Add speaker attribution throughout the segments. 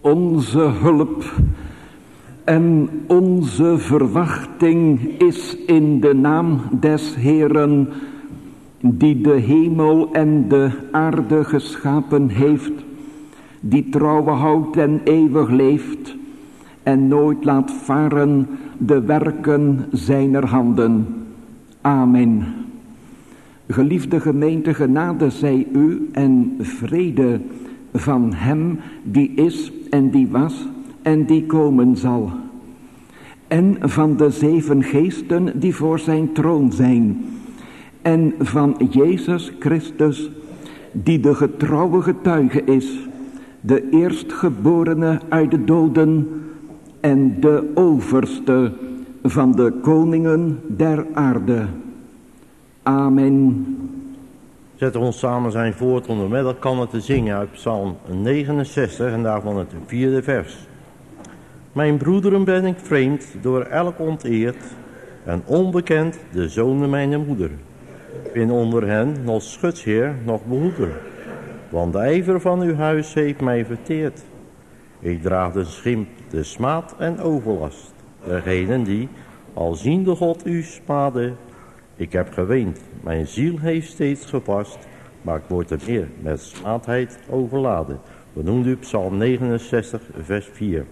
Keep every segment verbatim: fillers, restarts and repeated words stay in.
Speaker 1: Onze hulp en onze verwachting is in de naam des Heeren, die de hemel en de aarde geschapen heeft, die trouwe houdt en eeuwig leeft en nooit laat varen de werken zijner handen. Amen. Geliefde gemeente, genade zij u en vrede van hem die is en die was en die komen zal. En van de zeven geesten die voor zijn troon zijn. En van Jezus Christus, die de getrouwe getuige is, de eerstgeborene uit de doden en de overste van de koningen der aarde. Amen.
Speaker 2: Zetten we ons samen zijn voort om met elkaar te zingen uit Psalm negenenzestig en daarvan het vierde vers. Mijn broederen ben ik vreemd, door elk onteerd, en onbekend de zonen mijner moeder. Ben onder hen nog schutsheer, nog behoeder, want de ijver van uw huis heeft mij verteerd. Ik draag de schimp, de smaad en overlast, dergenen die, al ziende God u spade. Ik heb geweend, mijn ziel heeft steeds gepast, maar ik word er meer met smaadheid overladen. We noemen u Psalm negenenzestig, vers vier.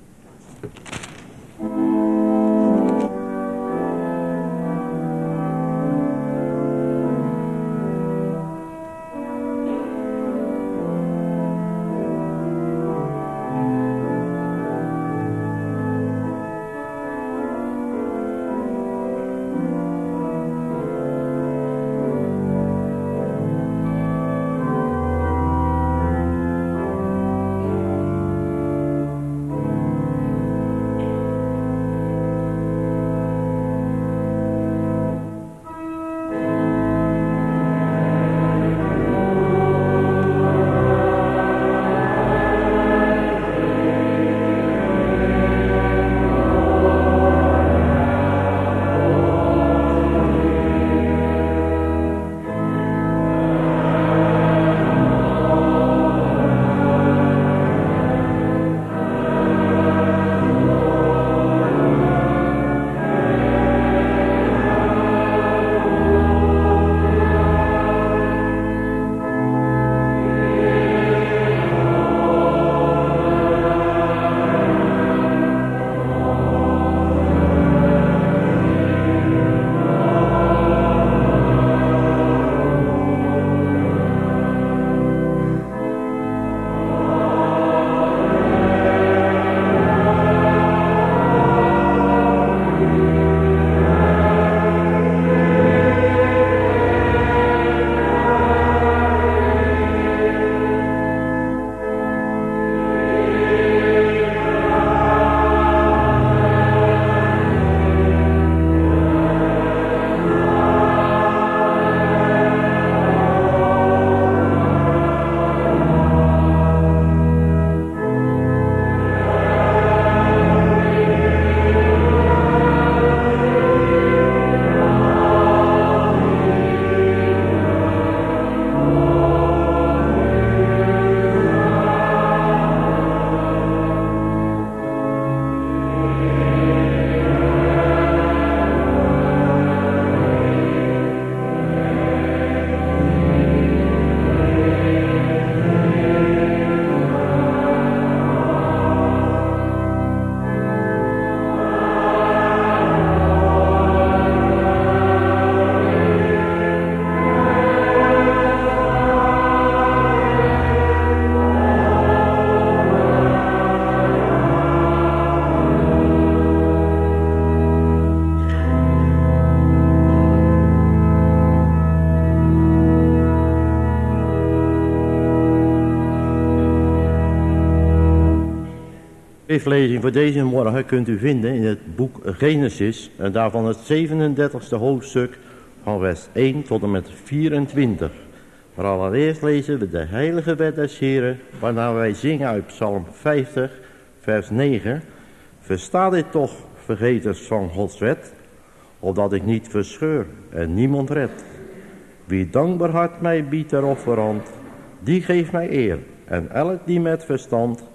Speaker 2: Schriftlezing voor deze morgen kunt u vinden in het boek Genesis en daarvan het zevenendertigste hoofdstuk van vers één tot en met vierentwintig. Maar allereerst lezen we de heilige wet des Heren, waarna wij zingen uit Psalm vijftig, vers negen. Versta dit toch, vergeters van Gods wet, opdat ik niet verscheur en niemand red. Wie dankbaar hart mij biedt ter offerhand, die geeft mij eer, en elk die met verstand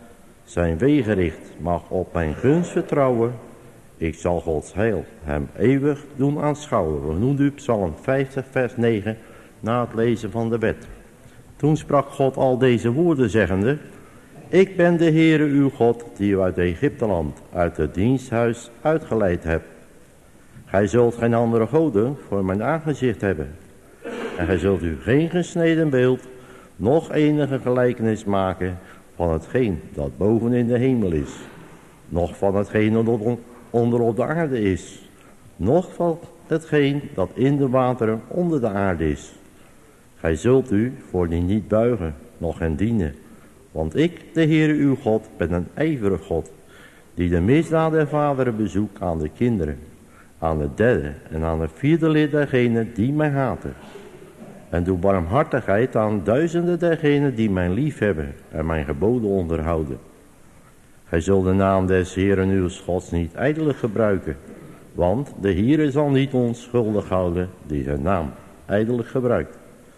Speaker 2: Zijn wegericht mag op mijn gunst vertrouwen. Ik zal Gods heil hem eeuwig doen aanschouwen. We noemen u Psalm vijftig vers negen na het lezen van de wet. Toen sprak God al deze woorden zeggende: Ik ben de Heere uw God, die u uit Egypteland, uit het diensthuis uitgeleid hebt. Gij zult geen andere goden voor mijn aangezicht hebben. En gij zult u geen gesneden beeld, noch enige gelijkenis maken van hetgeen dat boven in de hemel is, noch van hetgeen dat onder op de aarde is, noch van hetgeen dat in de wateren onder de aarde is. Gij zult u voor die niet buigen, noch hen dienen. Want ik, de Heere uw God, ben een ijverig God, die de misdaad der vaderen bezoekt aan de kinderen, aan het derde en aan het vierde lid dergenen die mij haten. En doe barmhartigheid aan duizenden dergenen die mij lief hebben en mijn geboden onderhouden. Gij zult de naam des Heeren uw Gods niet ijdelig gebruiken, want de Heere zal niet onschuldig houden die zijn naam ijdelig gebruikt.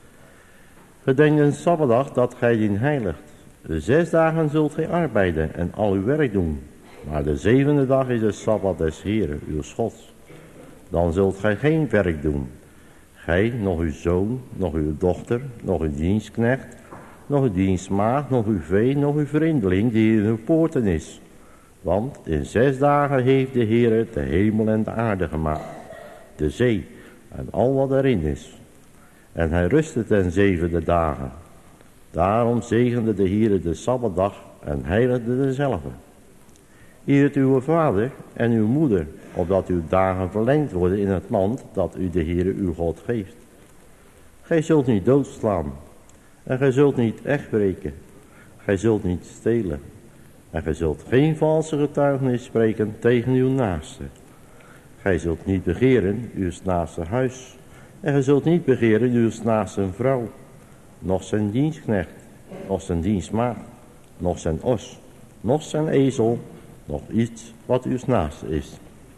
Speaker 2: Gedenk een sabbatdag dat gij dien heiligt. De zes dagen zult gij arbeiden en al uw werk doen, maar de zevende dag is de sabbat des Heeren uw Gods. Dan zult gij geen werk doen. Gij, nog uw zoon, nog uw dochter, nog uw dienstknecht, nog uw dienstmaagd, nog uw vee, nog uw vreemdeling die in uw poorten is. Want in zes dagen heeft de Heere de hemel en de aarde gemaakt, de zee en al wat erin is. En hij rustte ten zevende dagen. Daarom zegende de Heere de Sabbatdag en heiligde dezelfde. Eert uw vader en uw moeder, opdat uw dagen verlengd worden in het land dat u de Heere uw God geeft. Gij zult niet doodslaan, en gij zult niet echtbreken, gij zult niet stelen, en gij zult geen valse getuigenis spreken tegen uw naaste. Gij zult niet begeren uw naaste huis, en gij zult niet begeren uw naaste vrouw, noch zijn dienstknecht, noch zijn dienstmaagd, noch zijn os, noch zijn ezel, nog iets wat uw naaste is.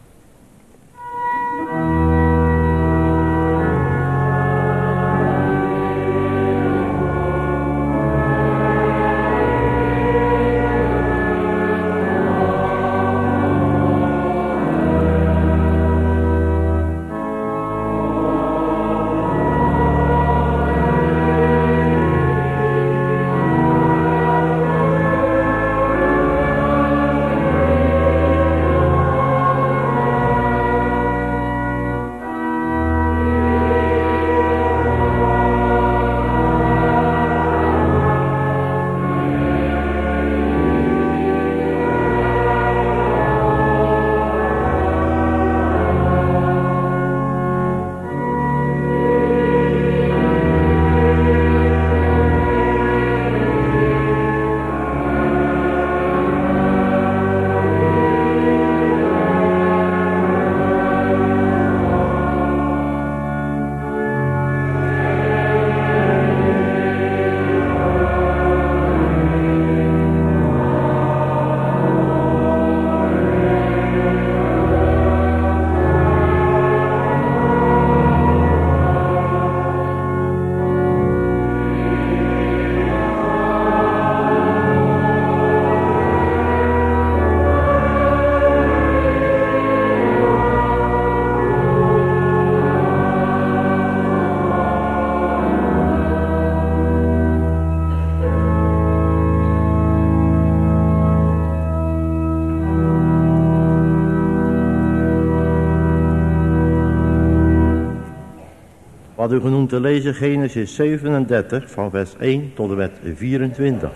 Speaker 2: Wat u genoemd te lezen Genesis zevenendertig van vers één tot en met vierentwintig.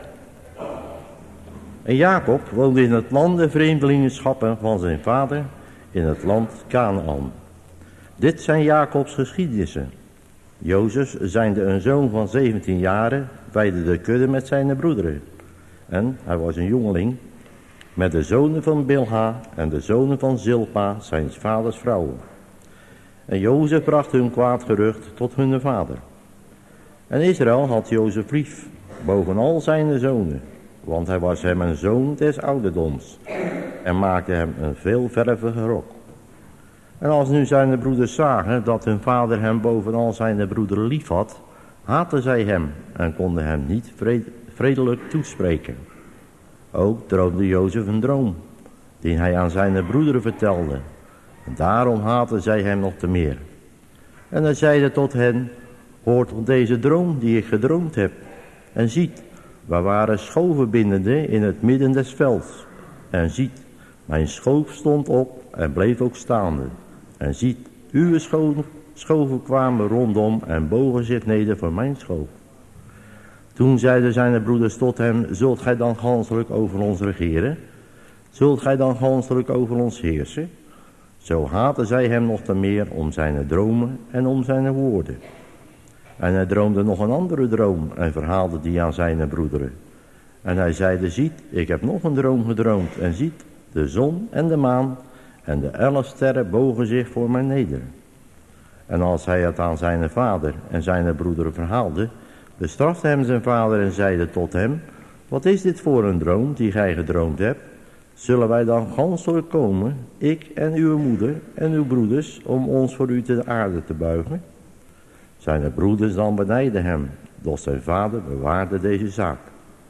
Speaker 2: En Jacob woonde in het land der vreemdelingenschappen van zijn vader in het land Kanaan. Dit zijn Jacobs geschiedenissen. Jozef zijnde een zoon van zeventien jaren weidde de kudde met zijn broederen. En hij was een jongeling met de zonen van Bilha en de zonen van Zilpa, zijn vaders vrouwen. En Jozef bracht hun kwaad gerucht tot hun vader. En Israël had Jozef lief, boven al zijn zonen, want hij was hem een zoon des ouderdoms, en maakte hem een veelvervige rok. En als nu zijn broeders zagen dat hun vader hem boven al zijn broederen lief had, haatten zij hem en konden hem niet vredelijk toespreken. Ook droomde Jozef een droom, die hij aan zijn broederen vertelde. En daarom haatten zij hem nog te meer. En hij zeide tot hen, hoort op deze droom die ik gedroomd heb. En ziet, wij waren schovenbindenden in het midden des velds. En ziet, mijn schoof stond op en bleef ook staande. En ziet, uw scho- schoven kwamen rondom en bogen zich neder voor mijn schoof. Toen zeiden zijn broeders tot hem, zult gij dan ganselijk over ons regeren? Zult gij dan ganselijk over ons heersen? Zo haatten zij hem nog te meer om zijn dromen en om zijn woorden. En hij droomde nog een andere droom en verhaalde die aan zijn broederen. En hij zeide, ziet, ik heb nog een droom gedroomd. En ziet, de zon en de maan en de elf sterren bogen zich voor mij neder. En als hij het aan zijn vader en zijn broederen verhaalde, bestrafte hem zijn vader en zeide tot hem, wat is dit voor een droom die gij gedroomd hebt? Zullen wij dan ganselijk komen, ik en uw moeder en uw broeders, om ons voor u te aarde te buigen? Zijn broeders dan benijdden hem, doch zijn vader bewaarde deze zaak.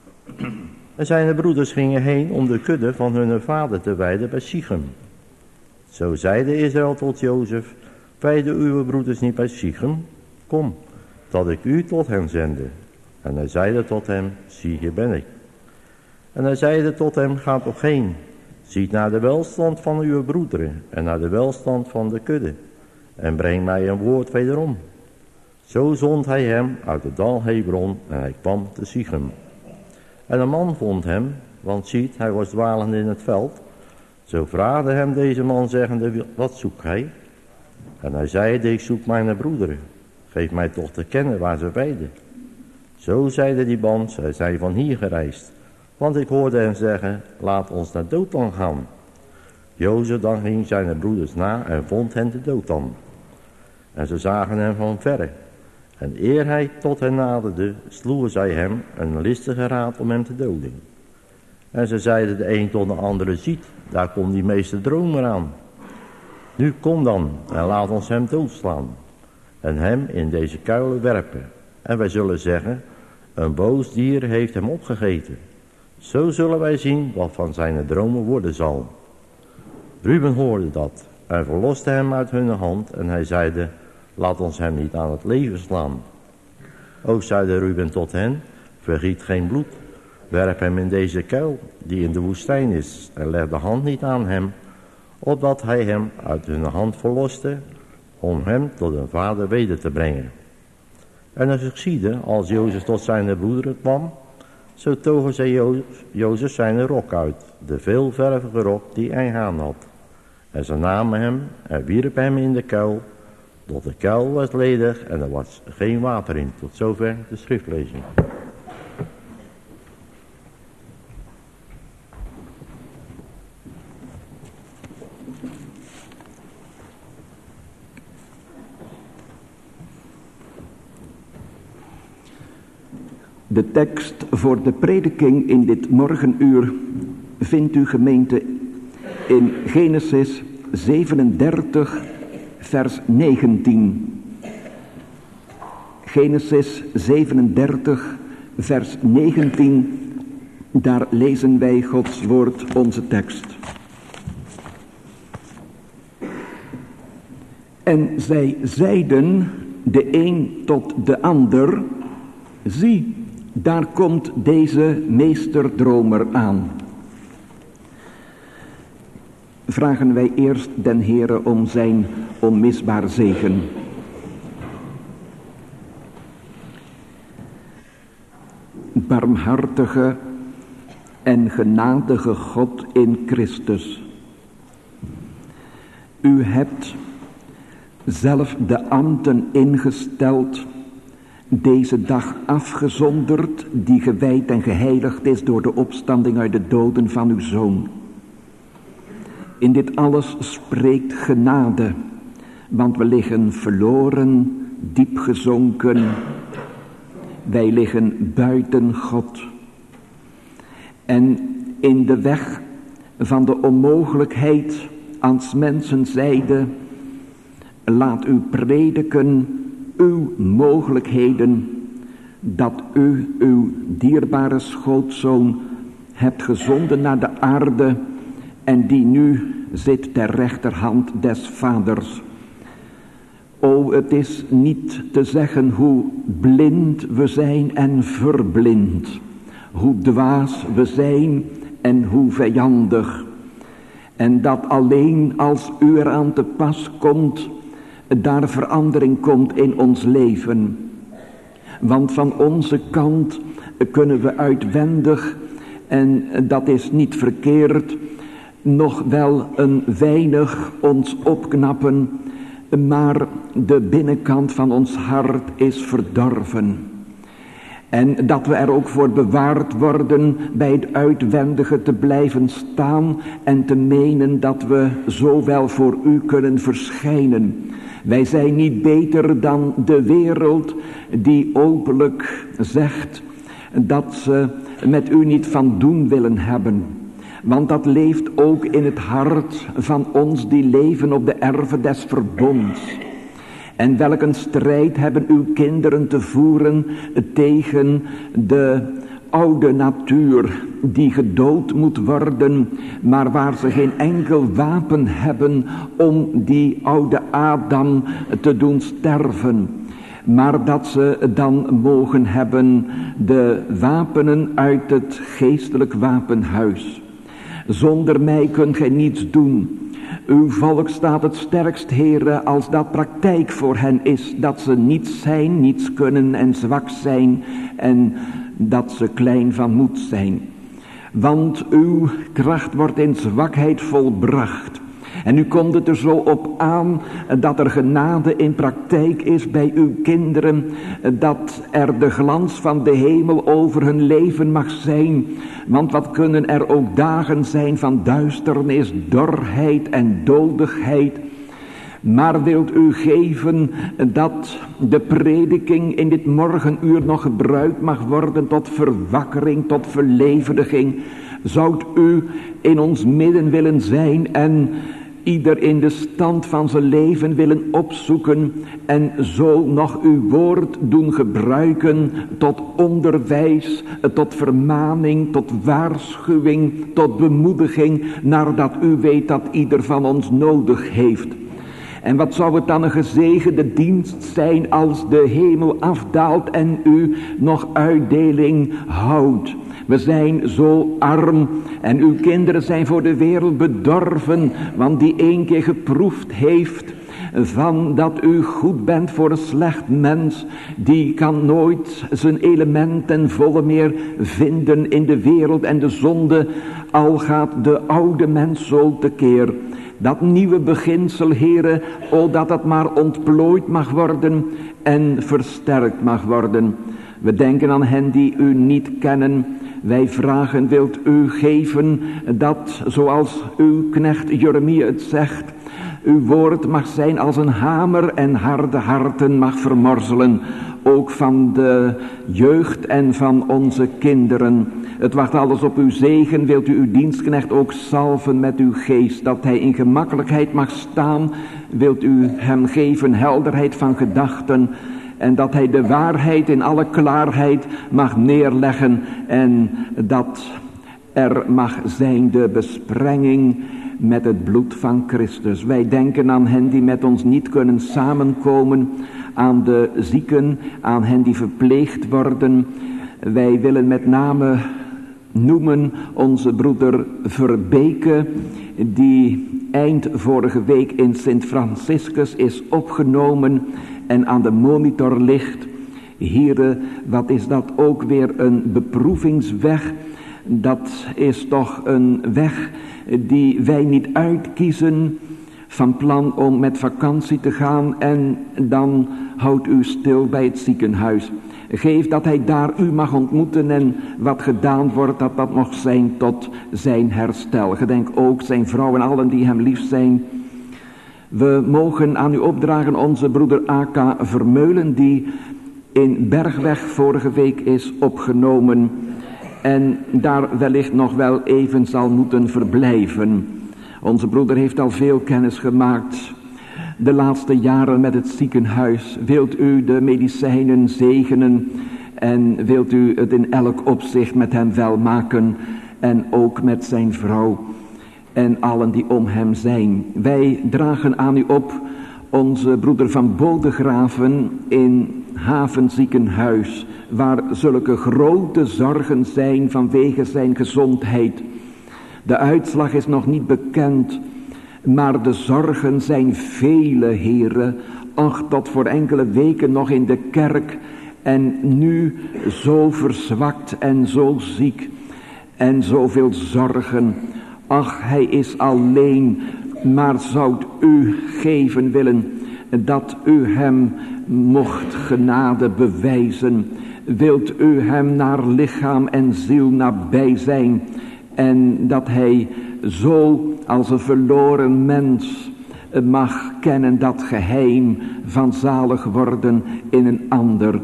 Speaker 2: En zijn broeders gingen heen om de kudde van hun vader te weiden bij Sichem. Zo zeide Israël tot Jozef, weiden uw broeders niet bij Sichem? Kom, dat ik u tot hen zende. En hij zeide tot hem, zie, hier ben ik. En hij zeide tot hem, ga toch heen, ziet naar de welstand van uw broederen en naar de welstand van de kudde, en breng mij een woord wederom. Zo zond hij hem uit het dal Hebron en hij kwam te Sichem. En een man vond hem, want ziet, hij was dwalend in het veld. Zo vraagde hem deze man zeggende, wat zoekt hij? En hij zeide, ik zoek mijn broederen, geef mij toch te kennen waar ze weiden. Zo zeide die man, zij zijn van hier gereisd, want ik hoorde hen zeggen, laat ons naar Dothan gaan. Jozef dan ging zijn broeders na en vond hen te Dothan. En ze zagen hem van verre. En eer hij tot hen naderde, sloegen zij hem een listige raad om hem te doden. En ze zeiden de een tot de andere, ziet, daar komt die meester dromer aan. Nu kom dan en laat ons hem doodslaan en hem in deze kuilen werpen. En wij zullen zeggen, een boos dier heeft hem opgegeten. Zo zullen wij zien wat van zijn dromen worden zal. Ruben hoorde dat en verloste hem uit hun hand en hij zeide, laat ons hem niet aan het leven slaan. Ook zeide Ruben tot hen, vergiet geen bloed, werp hem in deze kuil die in de woestijn is en leg de hand niet aan hem, opdat hij hem uit hun hand verloste, om hem tot een vader weder te brengen. En het geschiedde, als Jozef tot zijn broederen kwam, zo togen zij Jozef, Jozef zijn rok uit, de veelvervige rok die hij aan had. En ze namen hem en wierpen hem in de kuil, tot de kuil was ledig en er was geen water in. Tot zover de schriftlezing.
Speaker 1: De tekst voor de prediking in dit morgenuur vindt u, gemeente, in Genesis zevenendertig vers negentien. Genesis zevenendertig vers negentien, daar lezen wij Gods woord, onze tekst. En zij zeiden de een tot de ander, zie, daar komt deze meesterdromer aan. Vragen wij eerst den Heere om zijn onmisbaar zegen. Barmhartige en genadige God in Christus. U hebt zelf de ambten ingesteld, deze dag afgezonderd, die gewijd en geheiligd is door de opstanding uit de doden van uw Zoon. In dit alles spreekt genade, want we liggen verloren, diep gezonken. Wij liggen buiten God. En in de weg van de onmogelijkheid als mensen zeiden, laat u prediken uw mogelijkheden, dat u uw dierbare schootzoon hebt gezonden naar de aarde en die nu zit ter rechterhand des Vaders. O, het is niet te zeggen hoe blind we zijn en verblind, hoe dwaas we zijn en hoe vijandig. En dat alleen als u eraan te pas komt, daar verandering komt in ons leven. Want van onze kant kunnen we uitwendig, en dat is niet verkeerd, nog wel een weinig ons opknappen, maar de binnenkant van ons hart is verdorven. En dat we er ook voor bewaard worden bij het uitwendige te blijven staan en te menen dat we zo wel voor u kunnen verschijnen. Wij zijn niet beter dan de wereld die openlijk zegt dat ze met u niet van doen willen hebben. Want dat leeft ook in het hart van ons die leven op de erven des verbonds. En welk een strijd hebben uw kinderen te voeren tegen de oude natuur die gedood moet worden, maar waar ze geen enkel wapen hebben om die oude Adam te doen sterven. Maar dat ze dan mogen hebben de wapenen uit het geestelijk wapenhuis. Zonder mij kunt gij niets doen. Uw volk staat het sterkst, Heere, als dat praktijk voor hen is. Dat ze niets zijn, niets kunnen en zwak zijn. En dat ze klein van moed zijn. Want uw kracht wordt in zwakheid volbracht. En nu komt het er zo op aan dat er genade in praktijk is bij uw kinderen. Dat er de glans van de hemel over hun leven mag zijn. Want wat kunnen er ook dagen zijn van duisternis, dorheid en dodigheid. Maar wilt u geven dat de prediking in dit morgenuur nog gebruikt mag worden tot verwakkering, tot verlevendiging. Zoudt u in ons midden willen zijn en ieder in de stand van zijn leven willen opzoeken en zo nog uw woord doen gebruiken tot onderwijs, tot vermaning, tot waarschuwing, tot bemoediging, nadat u weet dat ieder van ons nodig heeft. En wat zou het dan een gezegende dienst zijn als de hemel afdaalt en u nog uitdeling houdt. We zijn zo arm en uw kinderen zijn voor de wereld bedorven, want die één keer geproefd heeft van dat u goed bent voor een slecht mens, die kan nooit zijn element ten volle meer vinden in de wereld en de zonde, al gaat de oude mens zo tekeer. Dat nieuwe beginsel, Heere, o dat het maar ontplooid mag worden en versterkt mag worden. We denken aan hen die u niet kennen. Wij vragen, wilt u geven dat, zoals uw knecht Jeremia het zegt, uw woord mag zijn als een hamer en harde harten mag vermorzelen. Ook van de jeugd en van onze kinderen. Het wacht alles op uw zegen. Wilt u uw dienstknecht ook salven met uw geest, dat hij in gemakkelijkheid mag staan. Wilt u hem geven helderheid van gedachten. En dat hij de waarheid in alle klaarheid mag neerleggen. En dat er mag zijn de besprenging met het bloed van Christus. Wij denken aan hen die met ons niet kunnen samenkomen. Aan de zieken, aan hen die verpleegd worden. Wij willen met name noemen onze broeder Verbeke, die eind vorige week in Sint Franciscus is opgenomen en aan de monitor ligt. Here, wat is dat ook weer een beproevingsweg? Dat is toch een weg die wij niet uitkiezen, van plan om met vakantie te gaan en dan houdt u stil bij het ziekenhuis. Geef dat hij daar u mag ontmoeten en wat gedaan wordt, dat dat mag zijn tot zijn herstel. Gedenk ook zijn vrouw en allen die hem lief zijn. We mogen aan u opdragen onze broeder A K Vermeulen, die in Bergweg vorige week is opgenomen en daar wellicht nog wel even zal moeten verblijven. Onze broeder heeft al veel kennis gemaakt de laatste jaren met het ziekenhuis. Wilt u de medicijnen zegenen en wilt u het in elk opzicht met hem wel maken en ook met zijn vrouw en allen die om hem zijn. Wij dragen aan u op onze broeder Van Bodegraven in Havenziekenhuis, waar zulke grote zorgen zijn vanwege zijn gezondheid. De uitslag is nog niet bekend, maar de zorgen zijn vele, heren. Ach, tot voor enkele weken nog in de kerk en nu zo verzwakt en zo ziek en zoveel zorgen. Ach, hij is alleen, maar zoudt u geven willen dat u hem mocht genade bewijzen. Wilt u hem naar lichaam en ziel nabij zijn en dat hij zo als een verloren mens mag kennen dat geheim van zalig worden in een ander.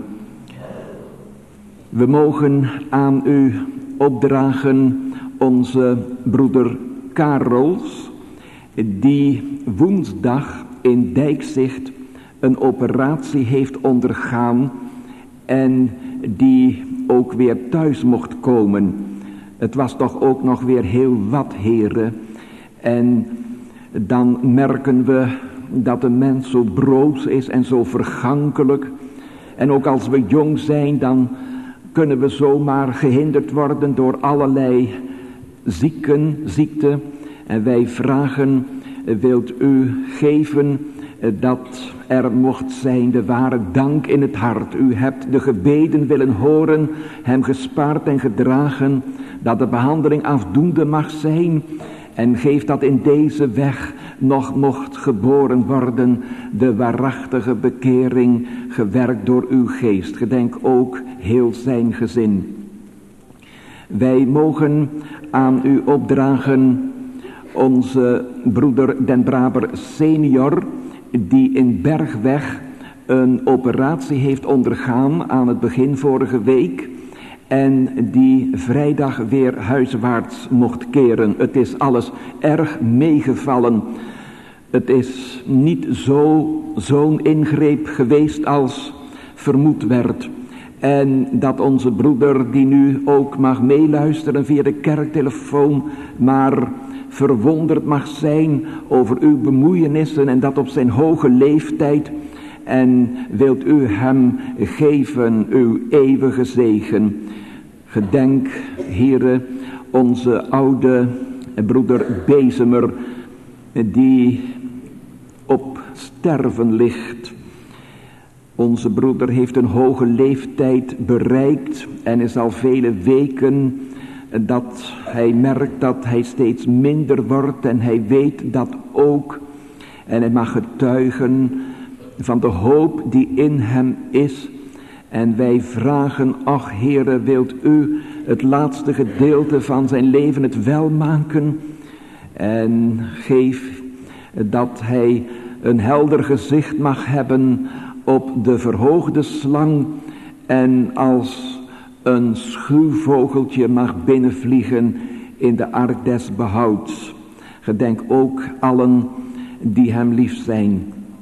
Speaker 1: We mogen aan u opdragen onze broeder Karels, die woensdag in Dijkzicht een operatie heeft ondergaan en die ook weer thuis mocht komen. Het was toch ook nog weer heel wat, heren. En dan merken we dat de mens zo broos is en zo vergankelijk. En ook als we jong zijn, dan kunnen we zomaar gehinderd worden door allerlei zieken, ziekte. En wij vragen, wilt u geven dat er mocht zijn de ware dank in het hart. U hebt de gebeden willen horen, hem gespaard en gedragen, dat de behandeling afdoende mag zijn. En geef dat in deze weg nog mocht geboren worden, de waarachtige bekering, gewerkt door uw geest. Gedenk ook heel zijn gezin. Wij mogen aan u opdragen onze broeder Den Braber senior, die in Bergweg een operatie heeft ondergaan aan het begin vorige week en die vrijdag weer huiswaarts mocht keren. Het is alles erg meegevallen. Het is niet zo, zo'n ingreep geweest als vermoed werd. En dat onze broeder, die nu ook mag meeluisteren via de kerktelefoon, maar verwonderd mag zijn over uw bemoeienissen en dat op zijn hoge leeftijd. En wilt u hem geven uw eeuwige zegen. Gedenk, heren, onze oude broeder Bezemer, die op sterven ligt. Onze broeder heeft een hoge leeftijd bereikt en is al vele weken dat hij merkt dat hij steeds minder wordt en hij weet dat ook. En hij mag getuigen van de hoop die in hem is. En wij vragen, ach Heere, wilt u het laatste gedeelte van zijn leven het welmaken. En geef dat hij een helder gezicht mag hebben op de verhoogde slang. En als een schuwvogeltje mag binnenvliegen in de ark des behouds. Gedenk ook allen die hem lief zijn.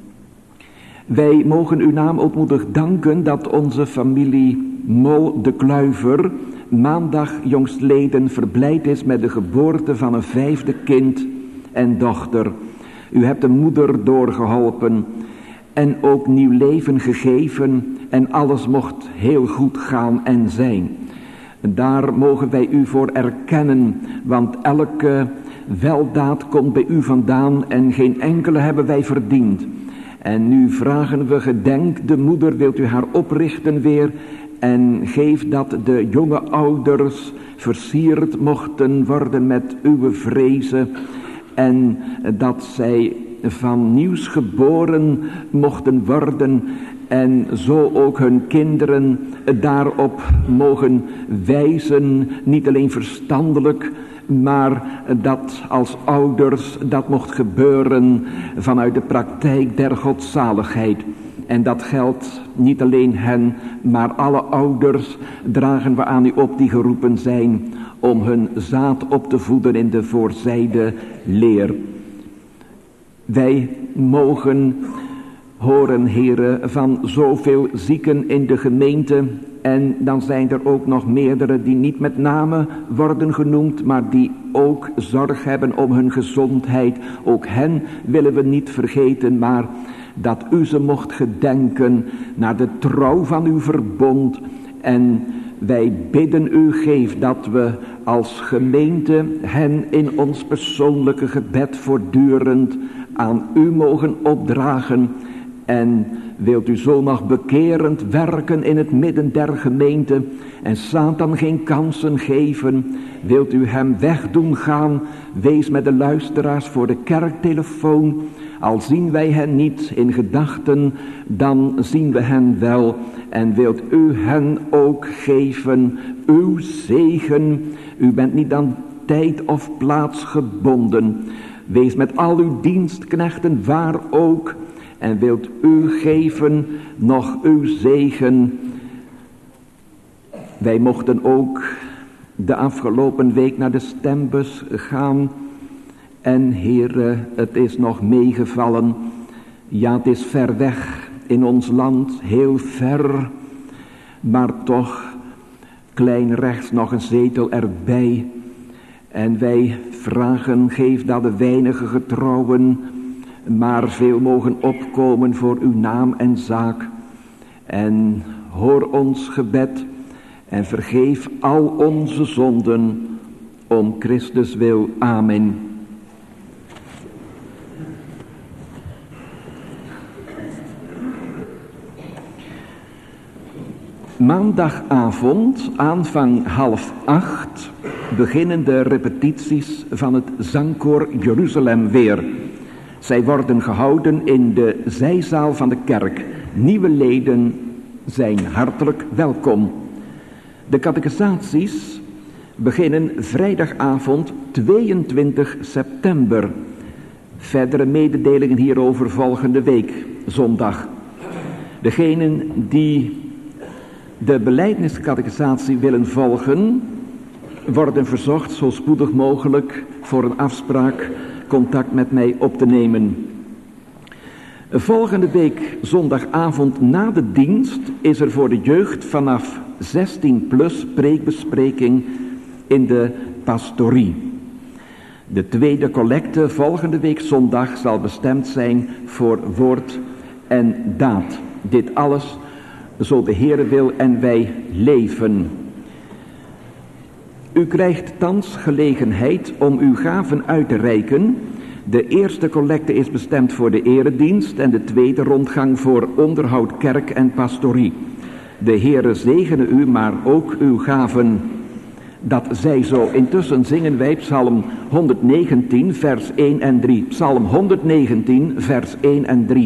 Speaker 1: Wij mogen uw naam ootmoedig danken dat onze familie Mol de Kluiver maandag jongstleden verblijd is met de geboorte van een vijfde kind en dochter. U hebt de moeder doorgeholpen en ook nieuw leven gegeven en alles mocht heel goed gaan en zijn. Daar mogen wij u voor erkennen, want elke weldaad komt bij u vandaan en geen enkele hebben wij verdiend. En nu vragen we, gedenk de moeder, wilt u haar oprichten weer en geef dat de jonge ouders versierd mochten worden met uw vrezen en dat zij van nieuws geboren mochten worden en zo ook hun kinderen daarop mogen wijzen, niet alleen verstandelijk, maar dat als ouders dat mocht gebeuren vanuit de praktijk der godzaligheid. En dat geldt niet alleen hen, maar alle ouders dragen we aan u op die geroepen zijn om hun zaad op te voeden in de voorzijde leer. Wij mogen horen, Heere, van zoveel zieken in de gemeente. En dan zijn er ook nog meerdere die niet met name worden genoemd, maar die ook zorg hebben om hun gezondheid. Ook hen willen we niet vergeten, maar dat u ze mocht gedenken naar de trouw van uw verbond. En wij bidden u, geef dat we als gemeente hen in ons persoonlijke gebed voortdurend aan u mogen opdragen. En wilt u zo nog bekerend werken in het midden der gemeente en Satan geen kansen geven. Wilt u hem wegdoen gaan, wees met de luisteraars voor de kerktelefoon. Al zien wij hen niet in gedachten, dan zien we hen wel. En wilt u hen ook geven, uw zegen. U bent niet aan tijd of plaats gebonden. Wees met al uw dienstknechten waar ook. En wilt u geven nog uw zegen. Wij mochten ook de afgelopen week naar de stembus gaan. En Heere, het is nog meegevallen. Ja, het is ver weg in ons land, heel ver. Maar toch, klein rechts nog een zetel erbij. En wij vragen, geef dat de weinige getrouwen maar veel mogen opkomen voor uw naam en zaak. En hoor ons gebed en vergeef al onze zonden om Christus wil. Amen. Maandagavond, aanvang half acht, beginnen de repetities van het zangkoor Jeruzalem weer. Zij worden gehouden in de zijzaal van de kerk. Nieuwe leden zijn hartelijk welkom. De catechisaties beginnen vrijdagavond tweeëntwintig september. Verdere mededelingen hierover volgende week, zondag. Degenen die de belijdeniscatechisatie willen volgen, worden verzocht zo spoedig mogelijk voor een afspraak contact met mij op te nemen. Volgende week zondagavond na de dienst is er voor de jeugd vanaf zestien plus preekbespreking in de pastorie. De tweede collecte volgende week zondag zal bestemd zijn voor woord en daad. Dit alles zo de Heere wil en wij leven. U krijgt thans gelegenheid om uw gaven uit te reiken. De eerste collecte is bestemd voor de eredienst en de tweede rondgang voor onderhoud kerk en pastorie. De Heere zegene u, maar ook uw gaven, dat zij zo. Intussen zingen wij Psalm honderdnegentien vers één en drie. Psalm honderdnegentien vers één en drie.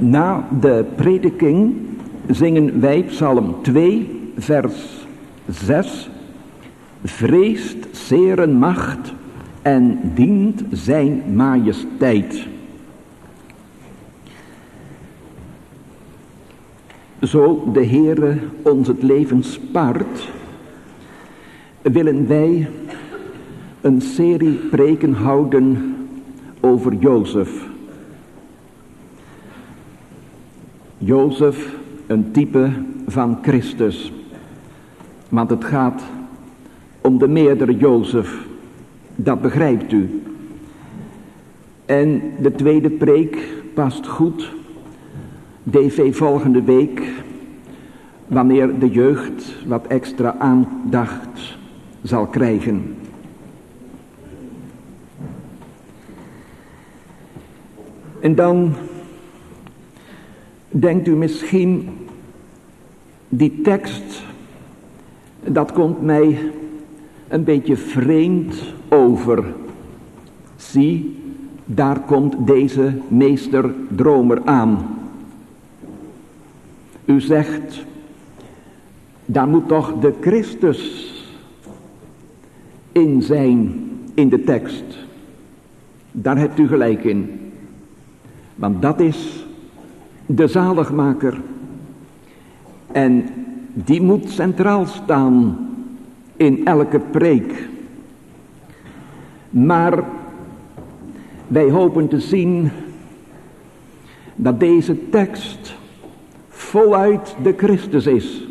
Speaker 1: Na de prediking zingen wij Psalm twee, vers zes. Vreest zeren macht en dient zijn majesteit. Zo de Heere ons het leven spaart, willen wij een serie preken houden over Jozef. Jozef, een type van Christus. Want het gaat om de meerdere Jozef, dat begrijpt u. En de tweede preek past goed, D V volgende week, wanneer de jeugd wat extra aandacht zal krijgen. En dan denkt u misschien, die tekst, dat komt mij een beetje vreemd over. Zie, daar komt deze meesterdromer aan. U zegt, daar moet toch de Christus in zijn in de tekst. Daar hebt u gelijk in. Want dat is de zaligmaker. En die moet centraal staan in elke preek. Maar wij hopen te zien dat deze tekst voluit de Christus is.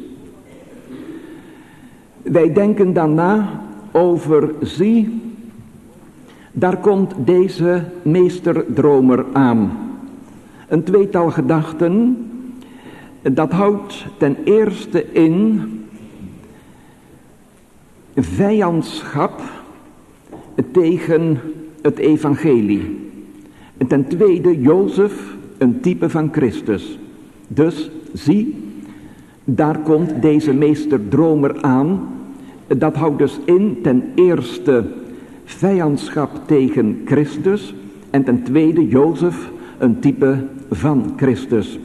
Speaker 1: Wij denken dan na over, zie, daar komt deze meesterdromer aan. Een tweetal gedachten, dat houdt ten eerste in vijandschap tegen het evangelie. En ten tweede Jozef, een type van Christus. Dus zie, daar komt deze meesterdromer aan. Dat houdt dus in ten eerste vijandschap tegen Christus en ten tweede Jozef, een type van Christus.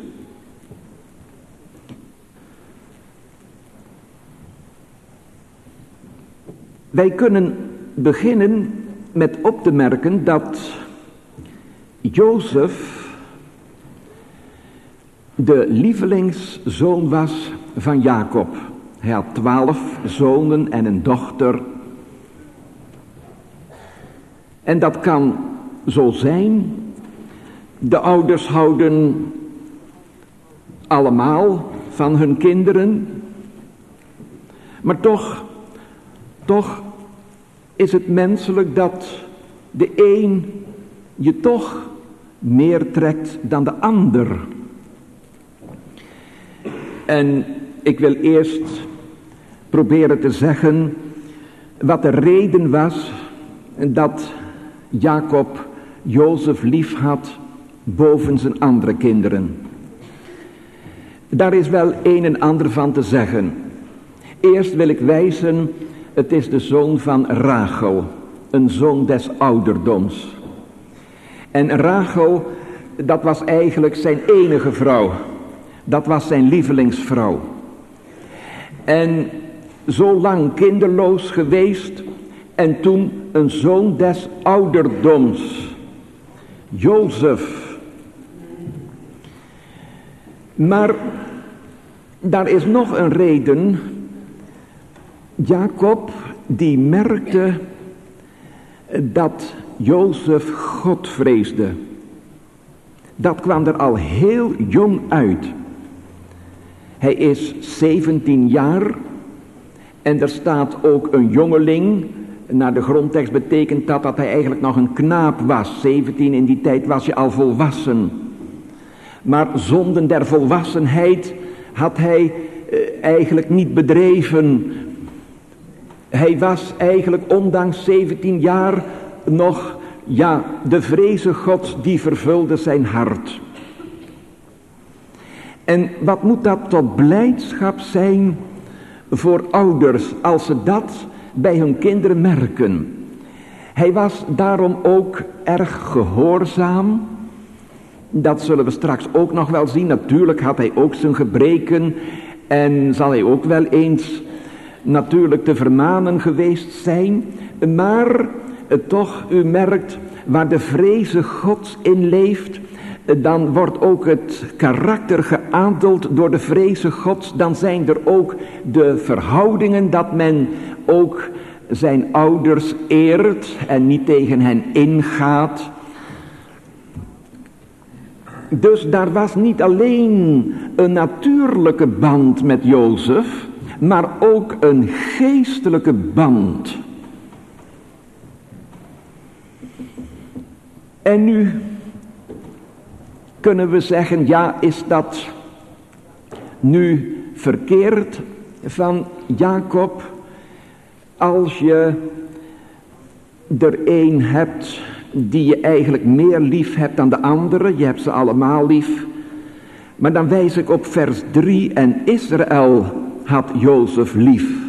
Speaker 1: Wij kunnen beginnen met op te merken dat Jozef de lievelingszoon was van Jacob. Hij had twaalf zonen en een dochter. En dat kan zo zijn. De ouders houden allemaal van hun kinderen. Maar toch, toch is het menselijk dat de een je toch meer trekt dan de ander. En ik wil eerst proberen te zeggen wat de reden was dat Jacob Jozef lief had boven zijn andere kinderen. Daar is wel een en ander van te zeggen. Eerst wil ik wijzen, het is de zoon van Rachel, een zoon des ouderdoms. En Rachel, dat was eigenlijk zijn enige vrouw. Dat was zijn lievelingsvrouw. En zo lang kinderloos geweest en toen een zoon des ouderdoms. Jozef. Maar daar is nog een reden. Jacob die merkte dat Jozef God vreesde. Dat kwam er al heel jong uit. Hij is zeventien jaar en er staat ook een jongeling. Naar de grondtekst betekent dat dat hij eigenlijk nog een knaap was. zeventien, in die tijd was je al volwassen. Maar zonden der volwassenheid had hij eh, eigenlijk niet bedreven. Hij was eigenlijk ondanks zeventien jaar nog, ja, de vreze Gods die vervulde zijn hart. En wat moet dat tot blijdschap zijn voor ouders als ze dat bij hun kinderen merken. Hij was daarom ook erg gehoorzaam Dat zullen we straks ook nog wel zien. Natuurlijk had hij ook zijn gebreken en zal hij ook wel eens natuurlijk te vermanen geweest zijn. Maar eh, toch, u merkt, waar de vreze Gods in leeft, eh, dan wordt ook het karakter geadeld door de vreze Gods. Dan zijn er ook de verhoudingen dat men ook zijn ouders eert en niet tegen hen ingaat. Dus daar was niet alleen een natuurlijke band met Jozef, maar ook een geestelijke band. En nu kunnen we zeggen, ja, is dat nu verkeerd van Jacob als je er een hebt die je eigenlijk meer lief hebt dan de andere, je hebt ze allemaal lief. Maar dan wijs ik op vers drie, en Israël had Jozef lief.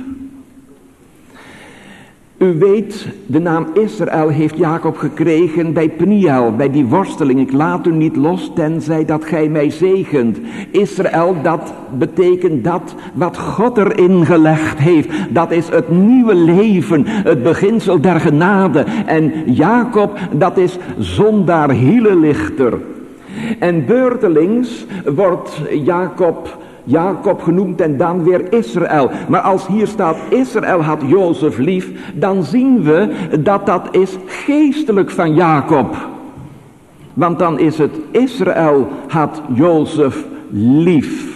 Speaker 1: U weet, de naam Israël heeft Jacob gekregen bij Peniel, bij die worsteling. Ik laat u niet los, tenzij dat gij mij zegent. Israël, dat betekent dat wat God erin gelegd heeft. Dat is het nieuwe leven, het beginsel der genade. En Jacob, dat is zondaar hielelichter. En beurtelings wordt Jacob... Jacob genoemd en dan weer Israël. Maar als hier staat Israël had Jozef lief, dan zien we dat dat is geestelijk van Jacob. Want dan is het Israël had Jozef lief.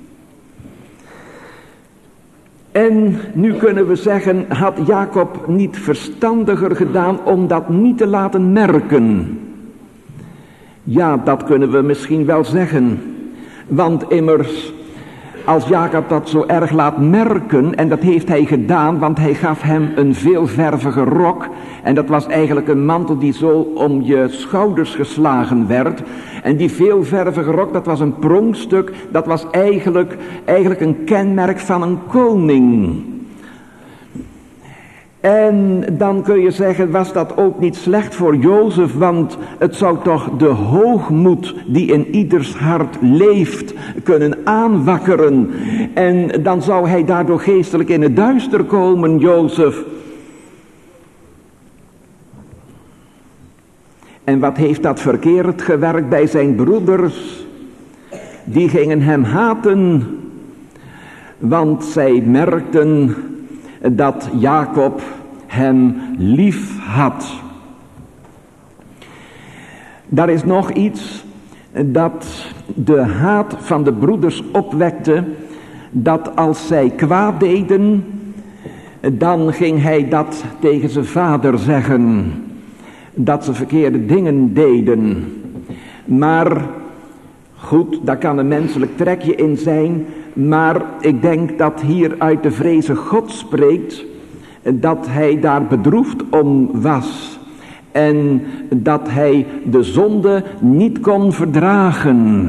Speaker 1: En nu kunnen we zeggen, had Jacob niet verstandiger gedaan om dat niet te laten merken? Ja, dat kunnen we misschien wel zeggen. Want immers, als Jacob dat zo erg laat merken, en dat heeft hij gedaan, want hij gaf hem een veelvervige rok. En dat was eigenlijk een mantel die zo om je schouders geslagen werd. En die veelvervige rok, dat was een pronkstuk, dat was eigenlijk, eigenlijk een kenmerk van een koning. En dan kun je zeggen, was dat ook niet slecht voor Jozef, want het zou toch de hoogmoed die in ieders hart leeft kunnen aanwakkeren. En dan zou hij daardoor geestelijk in het duister komen, Jozef. En wat heeft dat verkeerd gewerkt bij zijn broeders? Die gingen hem haten, want zij merkten dat Jacob hem lief had. Daar is nog iets dat de haat van de broeders opwekte, dat als zij kwaad deden, dan ging hij dat tegen zijn vader zeggen, dat ze verkeerde dingen deden. Maar goed, daar kan een menselijk trekje in zijn, maar ik denk dat hier uit de vreze God spreekt, dat hij daar bedroefd om was en dat hij de zonde niet kon verdragen.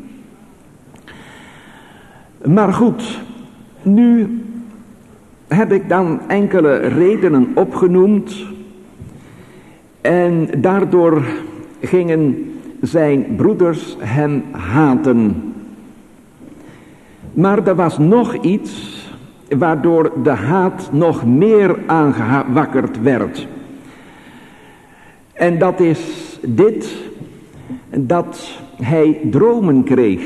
Speaker 1: Maar goed, nu heb ik dan enkele redenen opgenoemd en daardoor gingen zijn broeders hem haten. Maar er was nog iets waardoor de haat nog meer aangewakkerd werd. En dat is dit, dat hij dromen kreeg.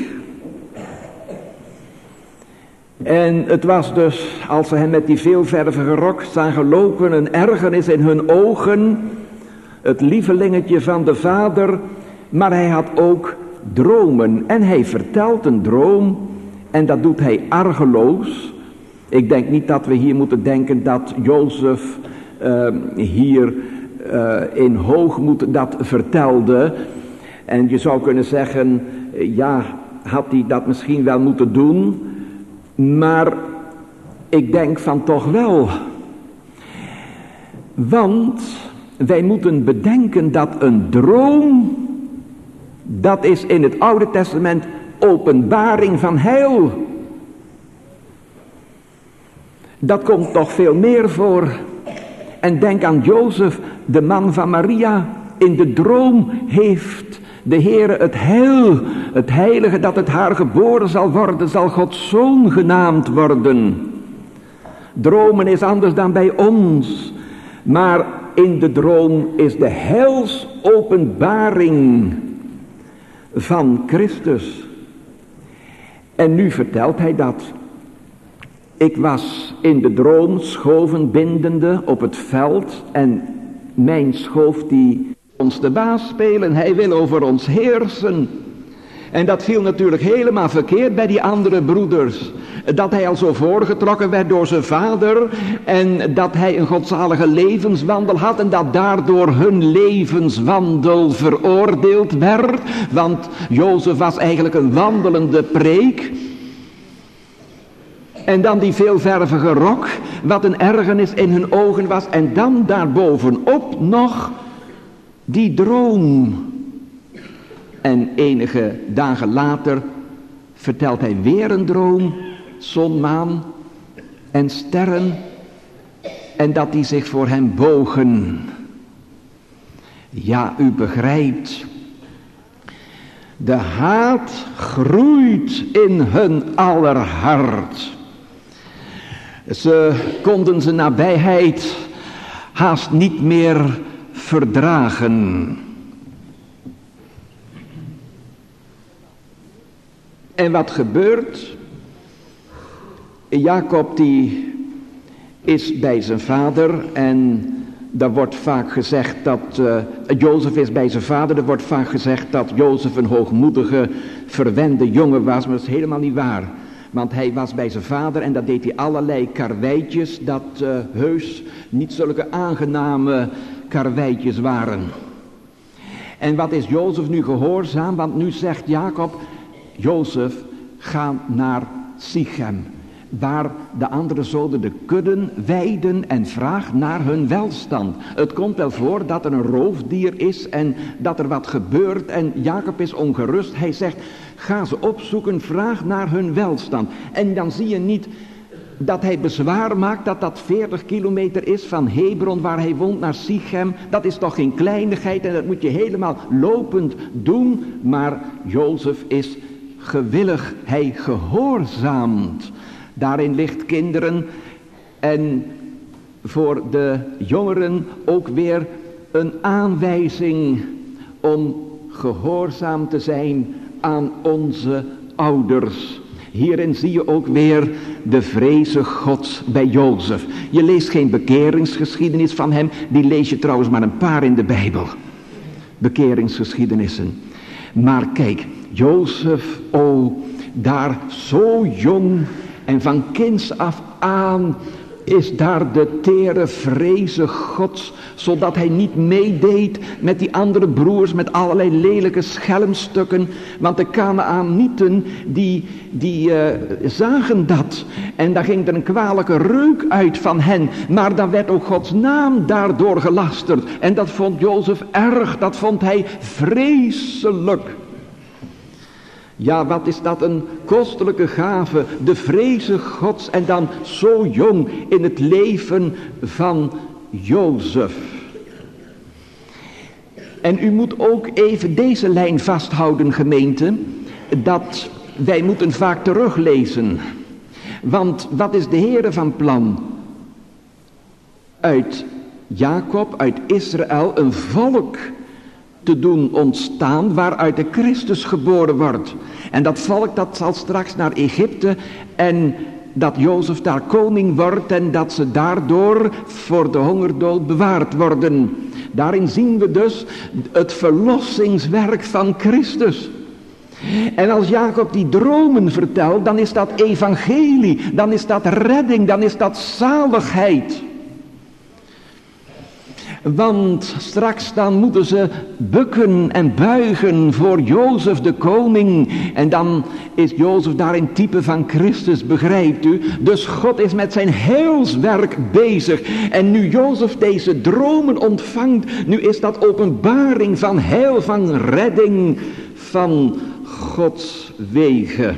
Speaker 1: En het was dus, als ze hem met die veelvervige rok zagen lopen, een ergernis in hun ogen, het lievelingetje van de vader, maar hij had ook dromen. En hij vertelt een droom, en dat doet hij argeloos. Ik denk niet dat we hier moeten denken dat Jozef uh, hier uh, in hoogmoed dat vertelde. En je zou kunnen zeggen, ja, had hij dat misschien wel moeten doen. Maar ik denk van toch wel. Want wij moeten bedenken dat een droom, dat is in het Oude Testament openbaring van heil. Dat komt toch veel meer voor. En denk aan Jozef, de man van Maria. In de droom heeft De Heere, het heil, het heilige dat het haar geboren zal worden, zal Gods zoon genaamd worden. Dromen is anders dan bij ons, maar in de droom is de heilsopenbaring van Christus. En nu vertelt hij dat. Ik was in de droom schoven bindende op het veld en mijn schoof die ons de baas spelen. Hij wil over ons heersen. En dat viel natuurlijk helemaal verkeerd bij die andere broeders. Dat hij al zo voorgetrokken werd door zijn vader. En dat hij een godzalige levenswandel had. En dat daardoor hun levenswandel veroordeeld werd. Want Jozef was eigenlijk een wandelende preek. En dan die veelvervige rok. Wat een ergernis in hun ogen was. En dan daarbovenop nog die droom. En enige dagen later vertelt hij weer een droom, zon, maan en sterren, en dat die zich voor hem bogen. Ja, u begrijpt, de haat groeit in hun aller hart. Ze konden zijn nabijheid haast niet meer verdragen. En wat gebeurt? Jacob die is bij zijn vader en daar wordt vaak gezegd dat, uh, Jozef is bij zijn vader, er wordt vaak gezegd dat Jozef een hoogmoedige, verwende jongen was, maar dat is helemaal niet waar. Want hij was bij zijn vader en dat deed hij allerlei karweitjes, dat uh, heus niet zulke aangename karweitjes waren. En wat is Jozef nu gehoorzaam? Want nu zegt Jacob, Jozef, ga naar Sichem, waar de andere zoden de kudden weiden en vraag naar hun welstand. Het komt wel voor dat er een roofdier is en dat er wat gebeurt en Jacob is ongerust. Hij zegt, ga ze opzoeken, vraag naar hun welstand. En dan zie je niet dat hij bezwaar maakt dat dat veertig kilometer is van Hebron waar hij woont naar Sichem. Dat is toch geen kleinigheid en dat moet je helemaal lopend doen. Maar Jozef is gewillig, hij gehoorzaamt. Daarin ligt kinderen en voor de jongeren ook weer een aanwijzing om gehoorzaam te zijn aan onze ouders. Hierin zie je ook weer de vreze Gods bij Jozef. Je leest geen bekeringsgeschiedenis van hem, die lees je trouwens maar een paar in de Bijbel. Bekeringsgeschiedenissen. Maar kijk, Jozef, oh, daar zo jong en van kinds af aan is daar de tere vreze Gods, zodat hij niet meedeed met die andere broers met allerlei lelijke schelmstukken, want de Kanaanieten die, die uh, zagen dat en daar ging er een kwalijke reuk uit van hen, maar dan werd ook Gods naam daardoor gelasterd en dat vond Jozef erg, dat vond hij vreselijk. Ja, wat is dat een kostelijke gave, de vreze Gods en dan zo jong in het leven van Jozef. En u moet ook even deze lijn vasthouden, gemeente, dat wij moeten vaak teruglezen. Want wat is de Heere van plan? Uit Jacob, uit Israël, een volk te doen ontstaan waaruit de Christus geboren wordt. En dat volk dat zal straks naar Egypte en dat Jozef daar koning wordt en dat ze daardoor voor de hongerdood bewaard worden. Daarin zien we dus het verlossingswerk van Christus. En als Jacob die dromen vertelt, dan is dat evangelie, dan is dat redding, dan is dat zaligheid. Want straks dan moeten ze bukken en buigen voor Jozef de koning. En dan is Jozef daarin type van Christus, begrijpt u? Dus God is met zijn heilswerk bezig. En nu Jozef deze dromen ontvangt, nu is dat openbaring van heil, van redding, van Gods wegen.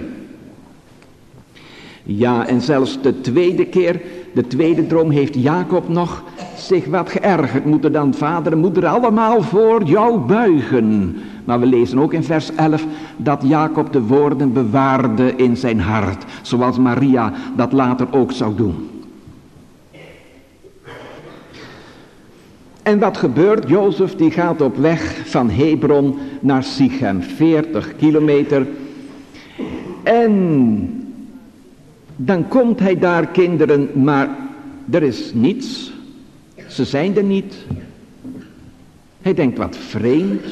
Speaker 1: Ja, en zelfs de tweede keer, de tweede droom heeft Jacob nog zich wat geërgerd. Moeten dan vader en moeder allemaal voor jou buigen. Maar we lezen ook in vers elf dat Jacob de woorden bewaarde in zijn hart. Zoals Maria dat later ook zou doen. En wat gebeurt? Jozef die gaat op weg van Hebron naar Sichem. veertig kilometer. En dan komt hij daar, kinderen, maar er is niets. Ze zijn er niet. Hij denkt, wat vreemd.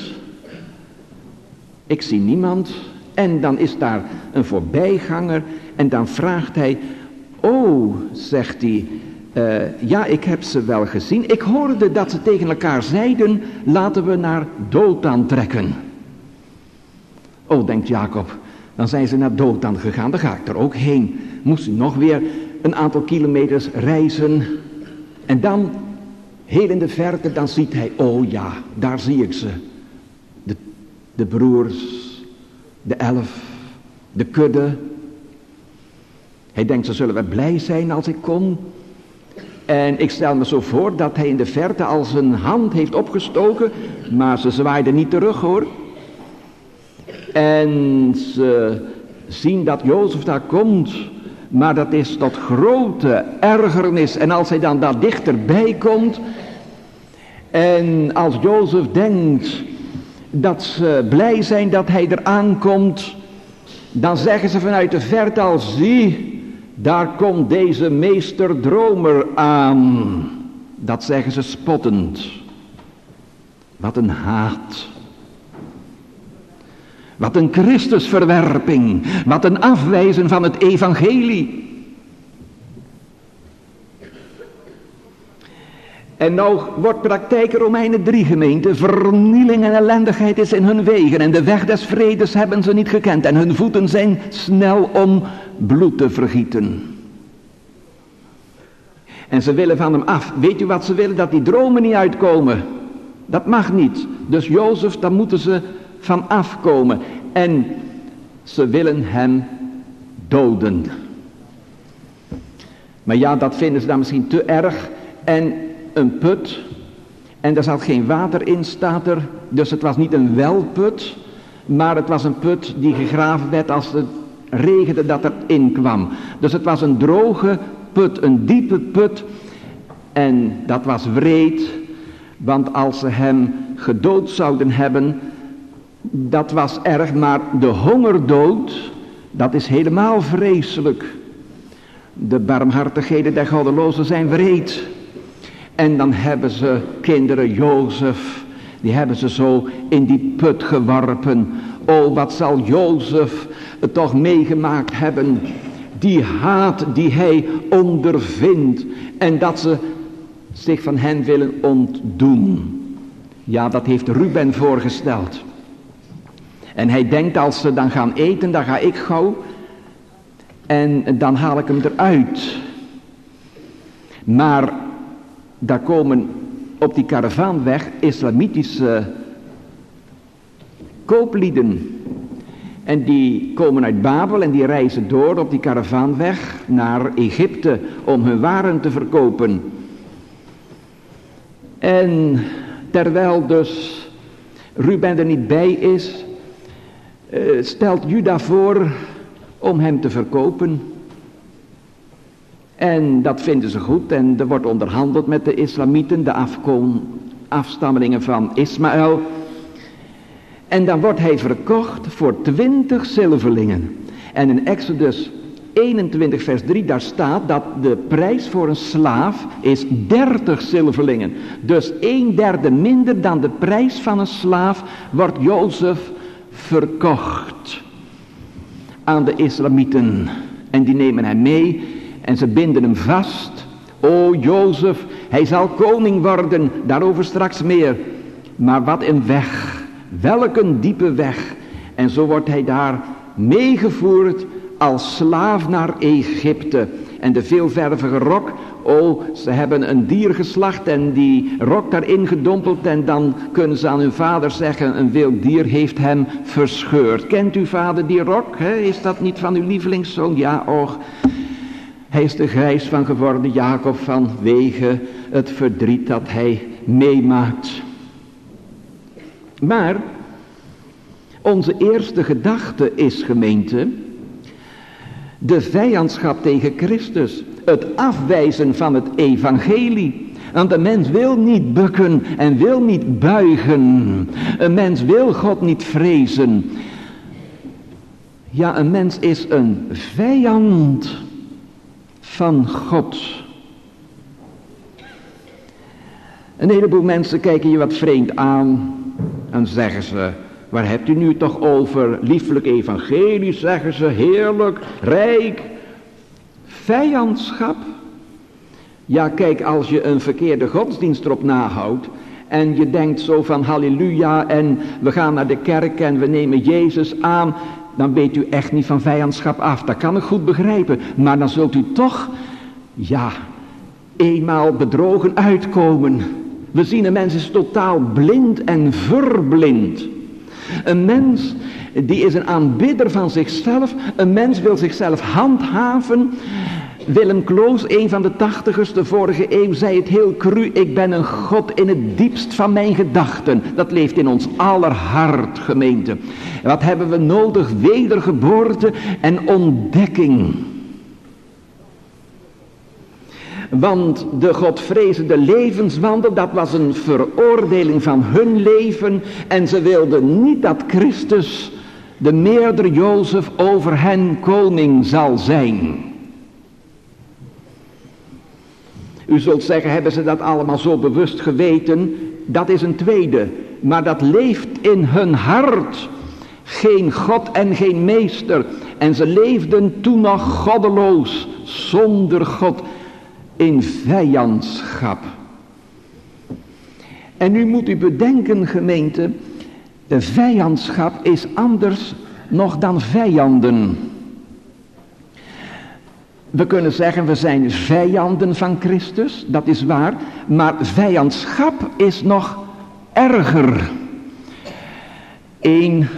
Speaker 1: Ik zie niemand. En dan is daar een voorbijganger. En dan vraagt hij, oh, zegt hij, uh, ja, ik heb ze wel gezien. Ik hoorde dat ze tegen elkaar zeiden, laten we naar Dothan trekken. Oh, denkt Jacob, dan zijn ze naar Dothan gegaan, dan ga ik er ook heen. Moest hij nog weer een aantal kilometers reizen. En dan, heel in de verte, dan ziet hij, oh ja, daar zie ik ze. De, de broers, de elf, de kudde. Hij denkt, ze zullen wel blij zijn als ik kom. En ik stel me zo voor dat hij in de verte al zijn hand heeft opgestoken, maar ze zwaaiden niet terug, hoor. En ze zien dat Jozef daar komt, maar dat is tot grote ergernis. En als hij dan daar dichterbij komt, en als Jozef denkt dat ze blij zijn dat hij er aankomt, dan zeggen ze vanuit de verte al, zie, daar komt deze meesterdromer aan. Dat zeggen ze spottend. Wat een haat. Wat een Christusverwerping. Wat een afwijzen van het evangelie. En nou wordt praktijk Romeinen drie gemeente. Vernieling en ellendigheid is in hun wegen. En de weg des vredes hebben ze niet gekend. En hun voeten zijn snel om bloed te vergieten. En ze willen van hem af. Weet u wat ze willen? Dat die dromen niet uitkomen. Dat mag niet. Dus Jozef, daar moeten ze van afkomen. En ze willen hem doden. Maar ja, dat vinden ze dan misschien te erg. En een put. En er zat geen water in, staat er. Dus het was niet een welput. Maar het was een put die gegraven werd als het regende dat er in kwam. Dus het was een droge put, een diepe put. En dat was wreed. Want als ze hem gedood zouden hebben, dat was erg. Maar de hongerdood, dat is helemaal vreselijk. De barmhartigheden der goddelozen zijn wreed. En dan hebben ze kinderen, Jozef, die hebben ze zo in die put geworpen. Oh, wat zal Jozef het toch meegemaakt hebben. Die haat die hij ondervindt. En dat ze zich van hen willen ontdoen. Ja, dat heeft Ruben voorgesteld. En hij denkt, als ze dan gaan eten, dan ga ik gauw. En dan haal ik hem eruit. Maar daar komen op die karavaanweg islamitische kooplieden. En die komen uit Babel en die reizen door op die karavaanweg naar Egypte om hun waren te verkopen. En terwijl dus Ruben er niet bij is, uh, stelt Juda voor om hem te verkopen. En dat vinden ze goed en er wordt onderhandeld met de islamieten, de afkom, afstammelingen van Ismaël. En dan wordt hij verkocht voor twintig zilverlingen. En in Exodus eenentwintig vers drie, daar staat dat de prijs voor een slaaf is dertig zilverlingen. Dus een derde minder dan de prijs van een slaaf wordt Jozef verkocht aan de islamieten. En die nemen hem mee en ze binden hem vast. O Jozef, hij zal koning worden, daarover straks meer. Maar wat een weg. Welk een diepe weg. En zo wordt hij daar meegevoerd als slaaf naar Egypte. En de veelvervige rok, oh, ze hebben een dier geslacht en die rok daarin gedompeld. En dan kunnen ze aan hun vader zeggen, een wild dier heeft hem verscheurd. Kent uw vader die rok? Hè? Is dat niet van uw lievelingszoon? Ja, och. Hij is er grijs van geworden, Jacob, vanwege het verdriet dat hij meemaakt. Maar Onze eerste gedachte is, gemeente, de vijandschap tegen Christus. Het afwijzen van het evangelie. Want een mens wil niet bukken en wil niet buigen. Een mens wil God niet vrezen. Ja, een mens is een vijand van God. Een heleboel mensen kijken je wat vreemd aan en zeggen ze: waar hebt u nu toch over? Lieflijk evangelie, zeggen ze, heerlijk, rijk, vijandschap. Ja, kijk, als je een verkeerde godsdienst erop nahoudt en je denkt zo van halleluja en we gaan naar de kerk en we nemen Jezus aan, dan weet u echt niet van vijandschap af. Dat kan ik goed begrijpen, maar dan zult u toch, ja, eenmaal bedrogen uitkomen. We zien een mens is totaal blind en verblind. Een mens die is een aanbidder van zichzelf. Een mens wil zichzelf handhaven. Willem Kloos, een van de tachtigers de vorige eeuw, zei het heel cru: ik ben een God in het diepst van mijn gedachten. Dat leeft in ons aller hart, gemeente. Wat hebben we nodig? Wedergeboorte en ontdekking. Want de godvrezende levenswandel, dat was een veroordeling van hun leven. En ze wilden niet dat Christus, de meerdere Jozef, over hen koning zal zijn. U zult zeggen, hebben ze dat allemaal zo bewust geweten? Dat is een tweede. Maar dat leeft in hun hart. Geen God en geen meester. En ze leefden toen nog goddeloos, zonder God, in vijandschap. En nu moet u bedenken, gemeente, de vijandschap is anders nog dan vijanden. We kunnen zeggen, we zijn vijanden van Christus, dat is waar, maar vijandschap is nog erger. Eén,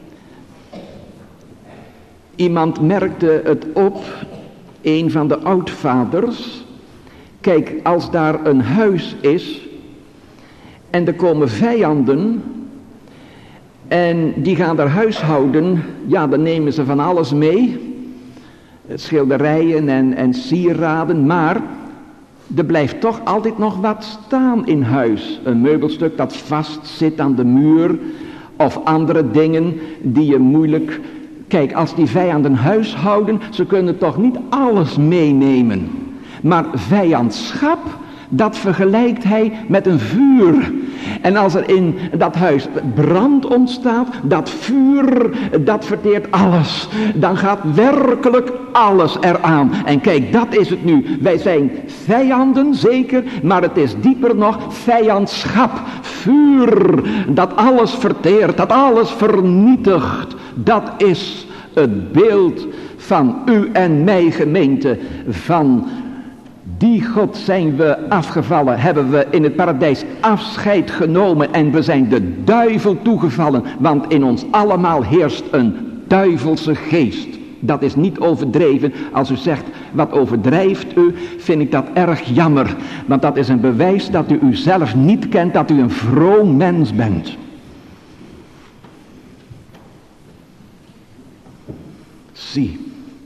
Speaker 1: iemand merkte het op, een van de oudvaders. Kijk, als daar een huis is en er komen vijanden en die gaan daar huishouden, ja, dan nemen ze van alles mee. Schilderijen en, en sieraden, maar er blijft toch altijd nog wat staan in huis. Een meubelstuk dat vast zit aan de muur of andere dingen die je moeilijk... Kijk, als die vijanden huishouden, ze kunnen toch niet alles meenemen. Maar vijandschap, dat vergelijkt hij met een vuur. En als er in dat huis brand ontstaat, dat vuur, dat verteert alles. Dan gaat werkelijk alles eraan. En kijk, dat is het nu. Wij zijn vijanden, zeker, maar het is dieper nog vijandschap. Vuur, dat alles verteert, dat alles vernietigt. Dat is het beeld van u en mij, gemeente, van die God zijn we afgevallen, hebben we in het paradijs afscheid genomen en we zijn de duivel toegevallen, want in ons allemaal heerst een duivelse geest. Dat is niet overdreven. Als u zegt, wat overdrijft u, vind ik dat erg jammer, want dat is een bewijs dat u uzelf niet kent, dat u een vroom mens bent. Zie.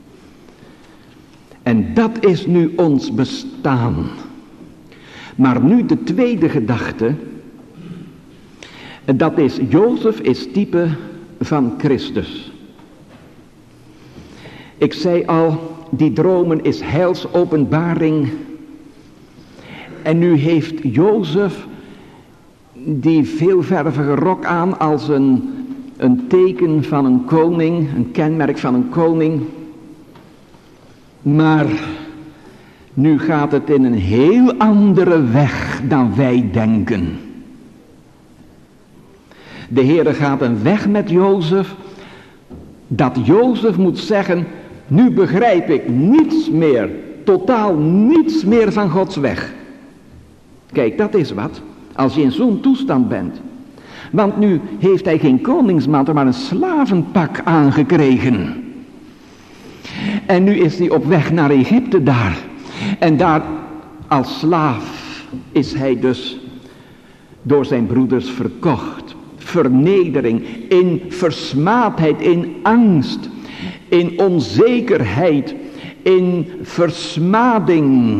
Speaker 1: En dat is nu ons bestaan. Maar nu de tweede gedachte. Dat is, Jozef is type van Christus. Ik zei al, die dromen is heilsopenbaring. En nu heeft Jozef die veelvervige rok aan als een, een teken van een koning, een kenmerk van een koning. Maar nu gaat het in een heel andere weg dan wij denken. De Heere gaat een weg met Jozef, dat Jozef moet zeggen, nu begrijp ik niets meer, totaal niets meer van Gods weg. Kijk, dat is wat, als je in zo'n toestand bent. Want nu heeft hij geen koningsmantel, maar een slavenpak aangekregen. En nu is hij op weg naar Egypte daar. En daar als slaaf is hij dus door zijn broeders verkocht. vernedering, in versmaadheid, in angst, in onzekerheid, in versmading.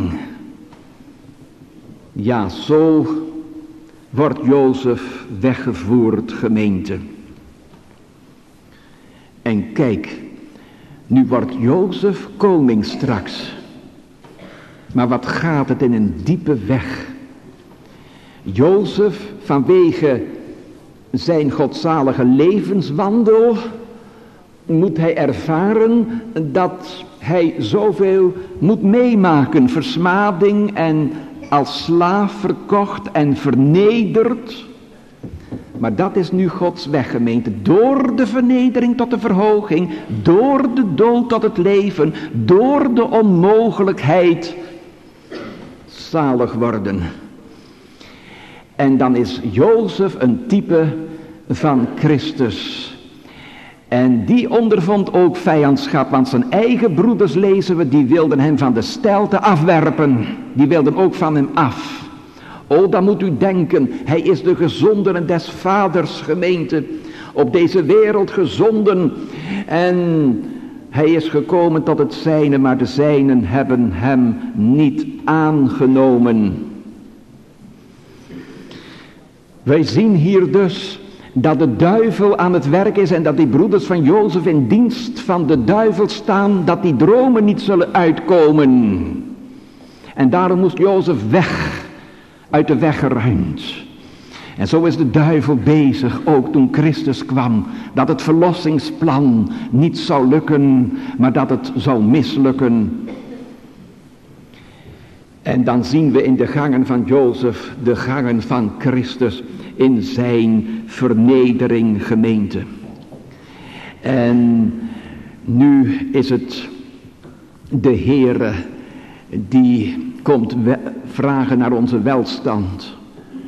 Speaker 1: Ja, zo wordt Jozef weggevoerd, gemeente. En kijk, nu wordt Jozef koning straks. Maar wat gaat het in een diepe weg. Jozef, vanwege zijn godzalige levenswandel, moet hij ervaren dat hij zoveel moet meemaken. Versmading en als slaaf verkocht en vernederd. Maar dat is nu Gods weg, gemeente. Door de vernedering tot de verhoging, door de dood tot het leven, door de onmogelijkheid zalig worden. En dan is Jozef een type van Christus. En die ondervond ook vijandschap, want zijn eigen broeders, lezen we, die wilden hem van de steilte afwerpen. Die wilden ook van hem af. O, dan moet u denken, hij is de gezondene des vaders, gemeente, op deze wereld gezonden. En hij is gekomen tot het zijne, maar de zijnen hebben hem niet aangenomen. Wij zien hier dus dat de duivel aan het werk is en dat die broeders van Jozef in dienst van de duivel staan, dat die dromen niet zullen uitkomen. En daarom moest Jozef weg, uit de weg geruimd. En zo is de duivel bezig, ook toen Christus kwam, dat het verlossingsplan niet zou lukken, maar dat het zou mislukken. En dan zien we in de gangen van Jozef de gangen van Christus in zijn vernedering, gemeente. En nu is het de Heere die komt we- vragen naar onze welstand.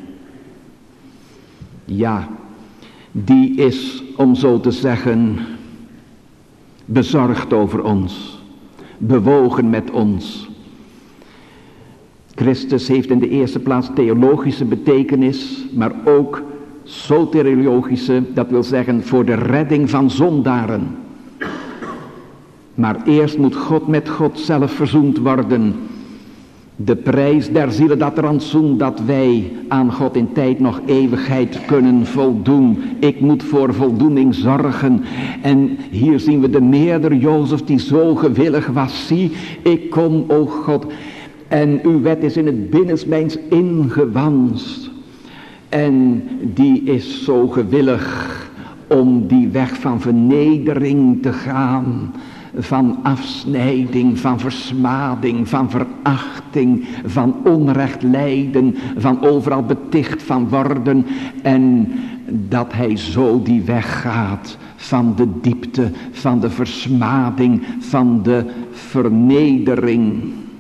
Speaker 1: Ja, die is, om zo te zeggen, bezorgd over ons, bewogen met ons. Christus heeft in de eerste plaats theologische betekenis, maar ook soteriologische, dat wil zeggen voor de redding van zondaren. Maar eerst moet God met God zelf verzoend worden. De prijs der zielen, dat rantsoen, dat wij aan God in tijd nog eeuwigheid kunnen voldoen. Ik moet voor voldoening zorgen. En hier zien we de meerdere Jozef die zo gewillig was. Zie, ik kom, o God, en uw wet is in het binnenst mijns ingewanst. En die is zo gewillig om die weg van vernedering te gaan. Van afsnijding, van versmading, van verachting, van onrecht lijden, van overal beticht van worden. En dat hij zo die weg gaat van de diepte, van de versmading, van de vernedering.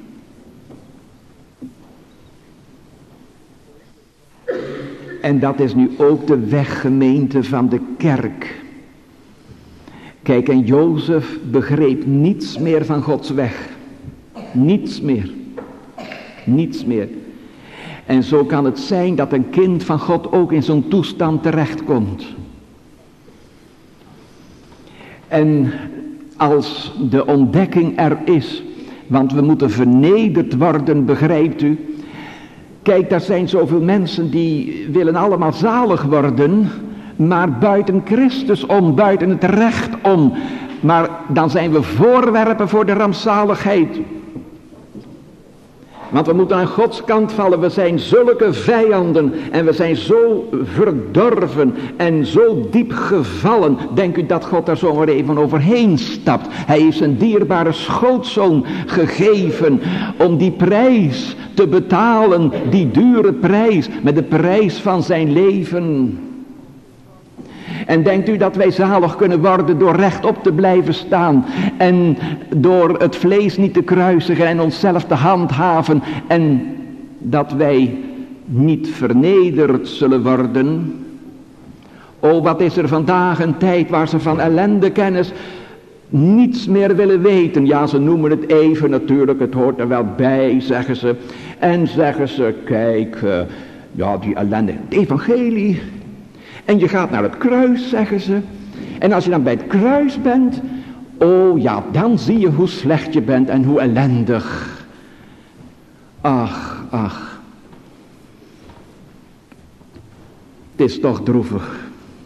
Speaker 1: En dat is nu ook de weg, gemeente, van de kerk. Kijk, en Jozef begreep niets meer van Gods weg. Niets meer. Niets meer. En zo kan het zijn dat een kind van God ook in zo'n toestand terechtkomt. En als de ontdekking er is, want we moeten vernederd worden, begrijpt u. Kijk, daar zijn zoveel mensen die willen allemaal zalig worden, maar buiten Christus om, buiten het recht om. Maar dan zijn we voorwerpen voor de rampzaligheid. Want we moeten aan Gods kant vallen. We zijn zulke vijanden. En we zijn zo verdorven. En zo diep gevallen. Denk u dat God daar zomaar even overheen stapt. Hij heeft zijn dierbare schootzoon gegeven. Om die prijs te betalen. Die dure prijs. Met de prijs van zijn leven. En denkt u dat wij zalig kunnen worden door rechtop te blijven staan. En door het vlees niet te kruisigen en onszelf te handhaven. En dat wij niet vernederd zullen worden. O, wat is er vandaag een tijd waar ze van ellende kennis niets meer willen weten. Ja, ze noemen het even natuurlijk, het hoort er wel bij, zeggen ze. En zeggen ze, kijk, uh, ja, die ellende, het evangelie. En je gaat naar het kruis, zeggen ze. En als je dan bij het kruis bent, oh ja, dan zie je hoe slecht je bent en hoe ellendig. Ach, ach. Het is toch droevig.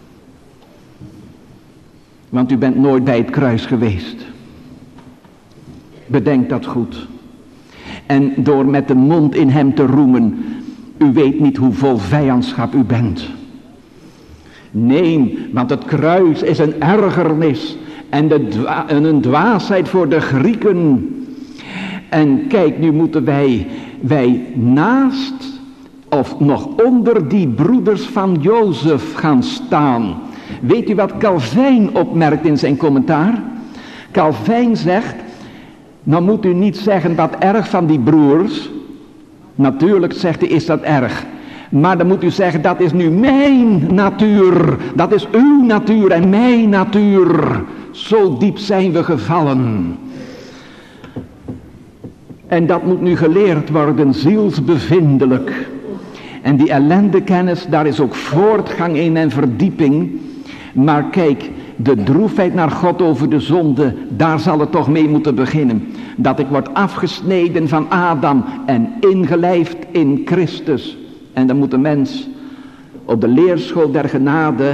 Speaker 1: Want u bent nooit bij het kruis geweest. Bedenk dat goed. En door met de mond in hem te roemen, u weet niet hoe vol vijandschap u bent. Nee, want het kruis is een ergernis en de dwa- een dwaasheid voor de Grieken. En kijk, nu moeten wij, wij naast of nog onder die broeders van Jozef gaan staan. Weet u wat Calvijn opmerkt in zijn commentaar? Calvijn zegt, nou moet u niet zeggen wat erg van die broers. Natuurlijk, zegt hij, is dat erg. Maar dan moet u zeggen, dat is nu mijn natuur. Dat is uw natuur en mijn natuur. Zo diep zijn we gevallen. En dat moet nu geleerd worden, zielsbevindelijk. En die ellendekennis, daar is ook voortgang in en verdieping. Maar kijk, de droefheid naar God over de zonde, daar zal het toch mee moeten beginnen. Dat ik word afgesneden van Adam en ingelijfd in Christus. En dan moet de mens op de leerschool der genade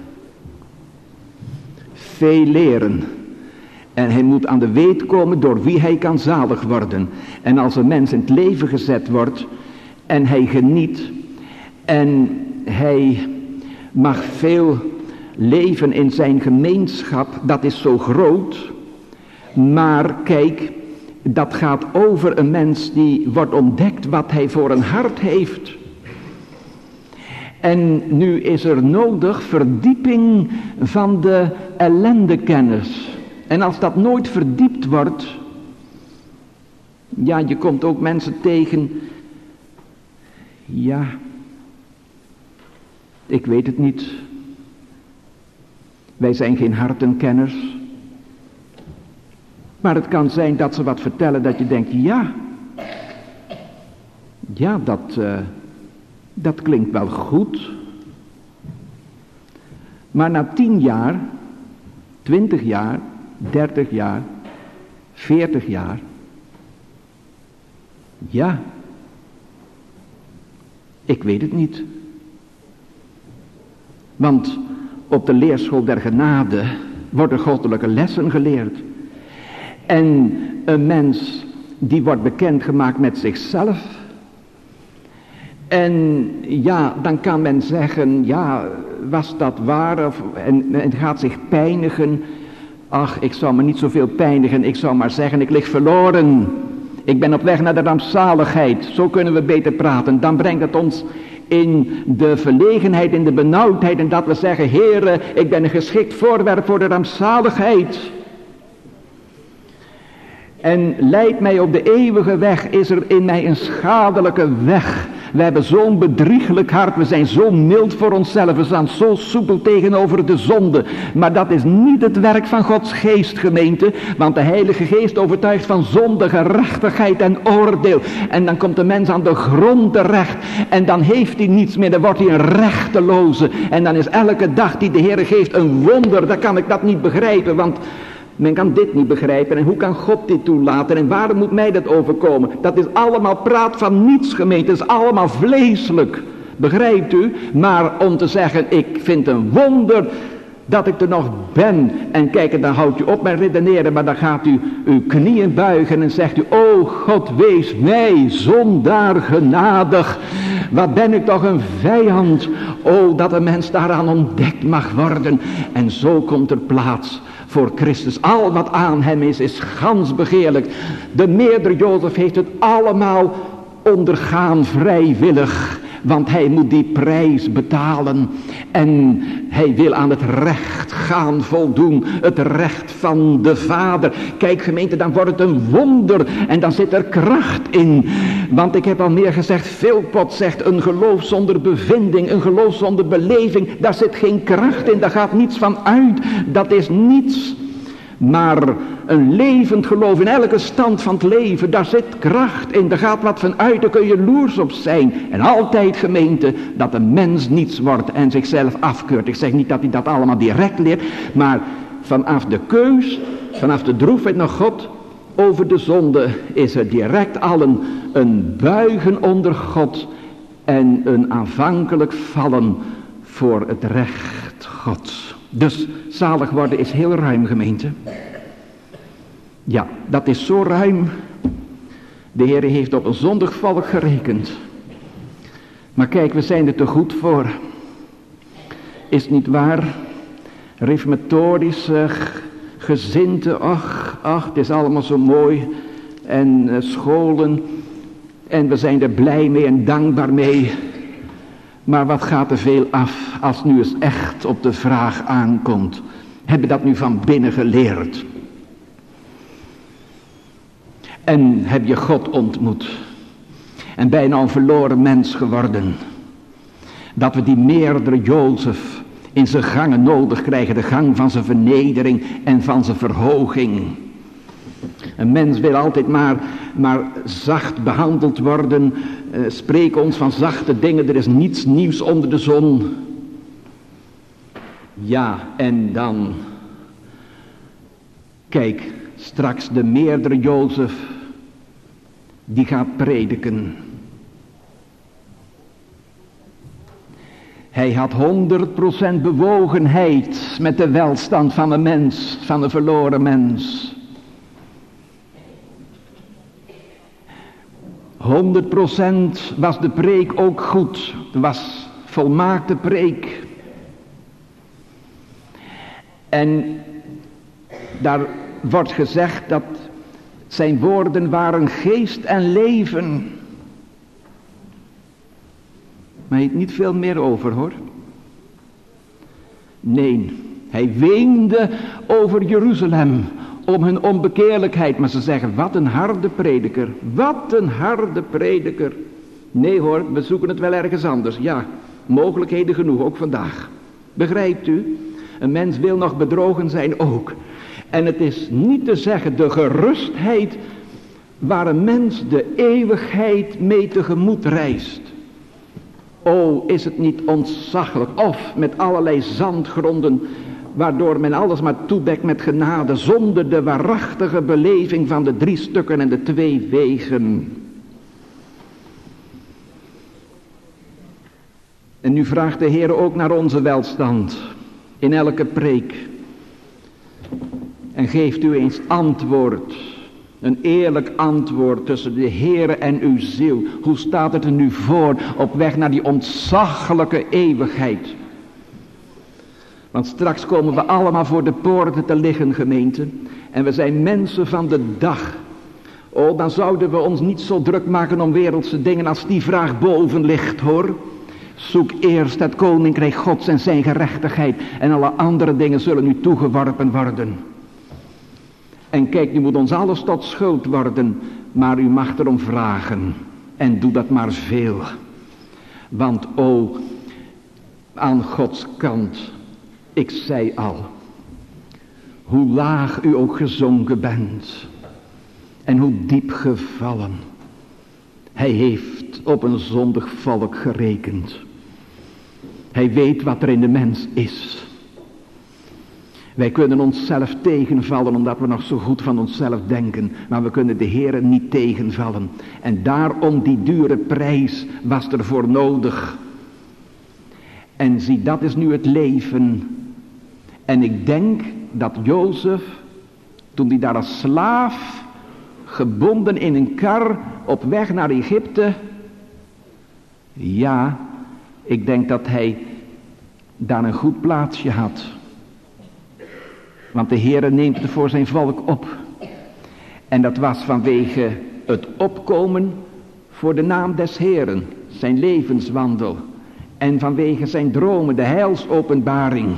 Speaker 1: veel leren. En hij moet aan de weet komen door wie hij kan zalig worden. En als een mens in het leven gezet wordt en hij geniet en hij mag veel leven in zijn gemeenschap, dat is zo groot. Maar kijk, dat gaat over een mens die wordt ontdekt wat hij voor een hart heeft. En nu is er nodig verdieping van de ellendekennis. En als dat nooit verdiept wordt, ja, je komt ook mensen tegen, ja, ik weet het niet. Wij zijn geen hartenkenners. Maar het kan zijn dat ze wat vertellen dat je denkt, ja, ja, dat, uh, dat klinkt wel goed. Maar na tien jaar, twintig jaar, dertig jaar, veertig jaar, ja, ik weet het niet. Want op de leerschool der genade worden goddelijke lessen geleerd. En een mens die wordt bekendgemaakt met zichzelf. En ja, dan kan men zeggen, ja, was dat waar? Of, en, en gaat zich pijnigen. Ach, ik zou me niet zoveel pijnigen. Ik zou maar zeggen, ik lig verloren. Ik ben op weg naar de rampzaligheid. Zo kunnen we beter praten. Dan brengt het ons in de verlegenheid, in de benauwdheid. En dat we zeggen, Heere, ik ben een geschikt voorwerp voor de rampzaligheid. En leid mij op de eeuwige weg, is er in mij een schadelijke weg. We hebben zo'n bedrieglijk hart, we zijn zo mild voor onszelf, we staan zo soepel tegenover de zonde. Maar dat is niet het werk van Gods geest, gemeente, want de Heilige Geest overtuigt van zonde, gerechtigheid en oordeel. En dan komt de mens aan de grond terecht en dan heeft hij niets meer, dan wordt hij een rechteloze. En dan is elke dag die de Heere geeft een wonder, dan kan ik dat niet begrijpen, want men kan dit niet begrijpen. En hoe kan God dit toelaten? En waarom moet mij dat overkomen? Dat is allemaal praat van niets, gemeente. Dat is allemaal vleeselijk. Begrijpt u? Maar om te zeggen, ik vind een wonder dat ik er nog ben. En kijk, dan houdt u op met redeneren. Maar dan gaat u uw knieën buigen en zegt u, o God, wees mij zondaar genadig. Wat ben ik toch een vijand. O, dat een mens daaraan ontdekt mag worden. En zo komt er plaats voor Christus. Al wat aan hem is, is gans begeerlijk. De meerdere Jozef heeft het allemaal ondergaan vrijwillig. Want hij moet die prijs betalen. En hij wil aan het recht gaan voldoen. Het recht van de Vader. Kijk gemeente, dan wordt het een wonder. En dan zit er kracht in. Want ik heb al meer gezegd. Philpot zegt een geloof zonder bevinding. Een geloof zonder beleving. Daar zit geen kracht in. Daar gaat niets van uit. Dat is niets Maar een levend geloof in elke stand van het leven, daar zit kracht in, daar gaat wat van uit, daar kun je jaloers op zijn. En altijd, gemeente, dat een mens niets wordt en zichzelf afkeurt. Ik zeg niet dat hij dat allemaal direct leert, maar vanaf de keus, vanaf de droefheid naar God over de zonde, is er direct al een, een buigen onder God en een aanvankelijk vallen voor het recht Gods. Dus zalig worden is heel ruim, gemeente. Ja, dat is zo ruim. De Heer heeft op een zondig volk gerekend. Maar kijk, we zijn er te goed voor. Is het niet waar? Reformatorische gezinten, ach, ach, het is allemaal zo mooi. En uh, scholen. En we zijn er blij mee en dankbaar mee. Maar wat gaat er veel af als nu eens echt op de vraag aankomt. Heb je dat nu van binnen geleerd? En heb je God ontmoet? En bijna een verloren mens geworden? Dat we die meerdere Jozef in zijn gangen nodig krijgen. De gang van zijn vernedering en van zijn verhoging. Een mens wil altijd maar, maar zacht behandeld worden. Uh, spreek ons van zachte dingen. Er is niets nieuws onder de zon. Ja, en dan. Kijk, straks de meerdere Jozef. Die gaat prediken. Hij had honderd procent bewogenheid met de welstand van een mens, van een verloren mens. honderd procent was de preek ook goed. Het was volmaakte preek. En daar wordt gezegd dat zijn woorden waren geest en leven. Maar hij heeft niet veel meer over, hoor. Nee, hij weende over Jeruzalem, om hun onbekeerlijkheid. Maar ze zeggen, wat een harde prediker, wat een harde prediker. Nee hoor, we zoeken het wel ergens anders. Ja, mogelijkheden genoeg, ook vandaag. Begrijpt u? Een mens wil nog bedrogen zijn ook. En het is niet te zeggen de gerustheid waar een mens de eeuwigheid mee tegemoet reist. O, is het niet ontzaglijk, of met allerlei zandgronden, waardoor men alles maar toedekt met genade, zonder de waarachtige beleving van de drie stukken en de twee wegen. En nu vraagt de Heer ook naar onze welstand, in elke preek. En geeft u eens antwoord, een eerlijk antwoord tussen de Heere en uw ziel. Hoe staat het er nu voor op weg naar die ontzaglijke eeuwigheid? Want straks komen we allemaal voor de poorten te liggen, gemeente. En we zijn mensen van de dag. Oh, dan zouden we ons niet zo druk maken om wereldse dingen als die vraag boven ligt, hoor. Zoek eerst het koninkrijk Gods en zijn gerechtigheid. En alle andere dingen zullen u toegeworpen worden. En kijk, nu moet ons alles tot schuld worden. Maar u mag erom vragen. En doe dat maar veel. Want o, aan Gods kant, ik zei al, hoe laag u ook gezonken bent. En hoe diep gevallen. Hij heeft op een zondig volk gerekend. Hij weet wat er in de mens is. Wij kunnen onszelf tegenvallen omdat we nog zo goed van onszelf denken. Maar we kunnen de Heere niet tegenvallen. En daarom die dure prijs was er voor nodig. En zie, dat is nu het leven. En ik denk dat Jozef, toen hij daar als slaaf, gebonden in een kar, op weg naar Egypte. Ja, ik denk dat hij daar een goed plaatsje had. Want de Heere neemt het voor zijn volk op. En dat was vanwege het opkomen voor de naam des Heeren, zijn levenswandel. En vanwege zijn dromen, de heilsopenbaring.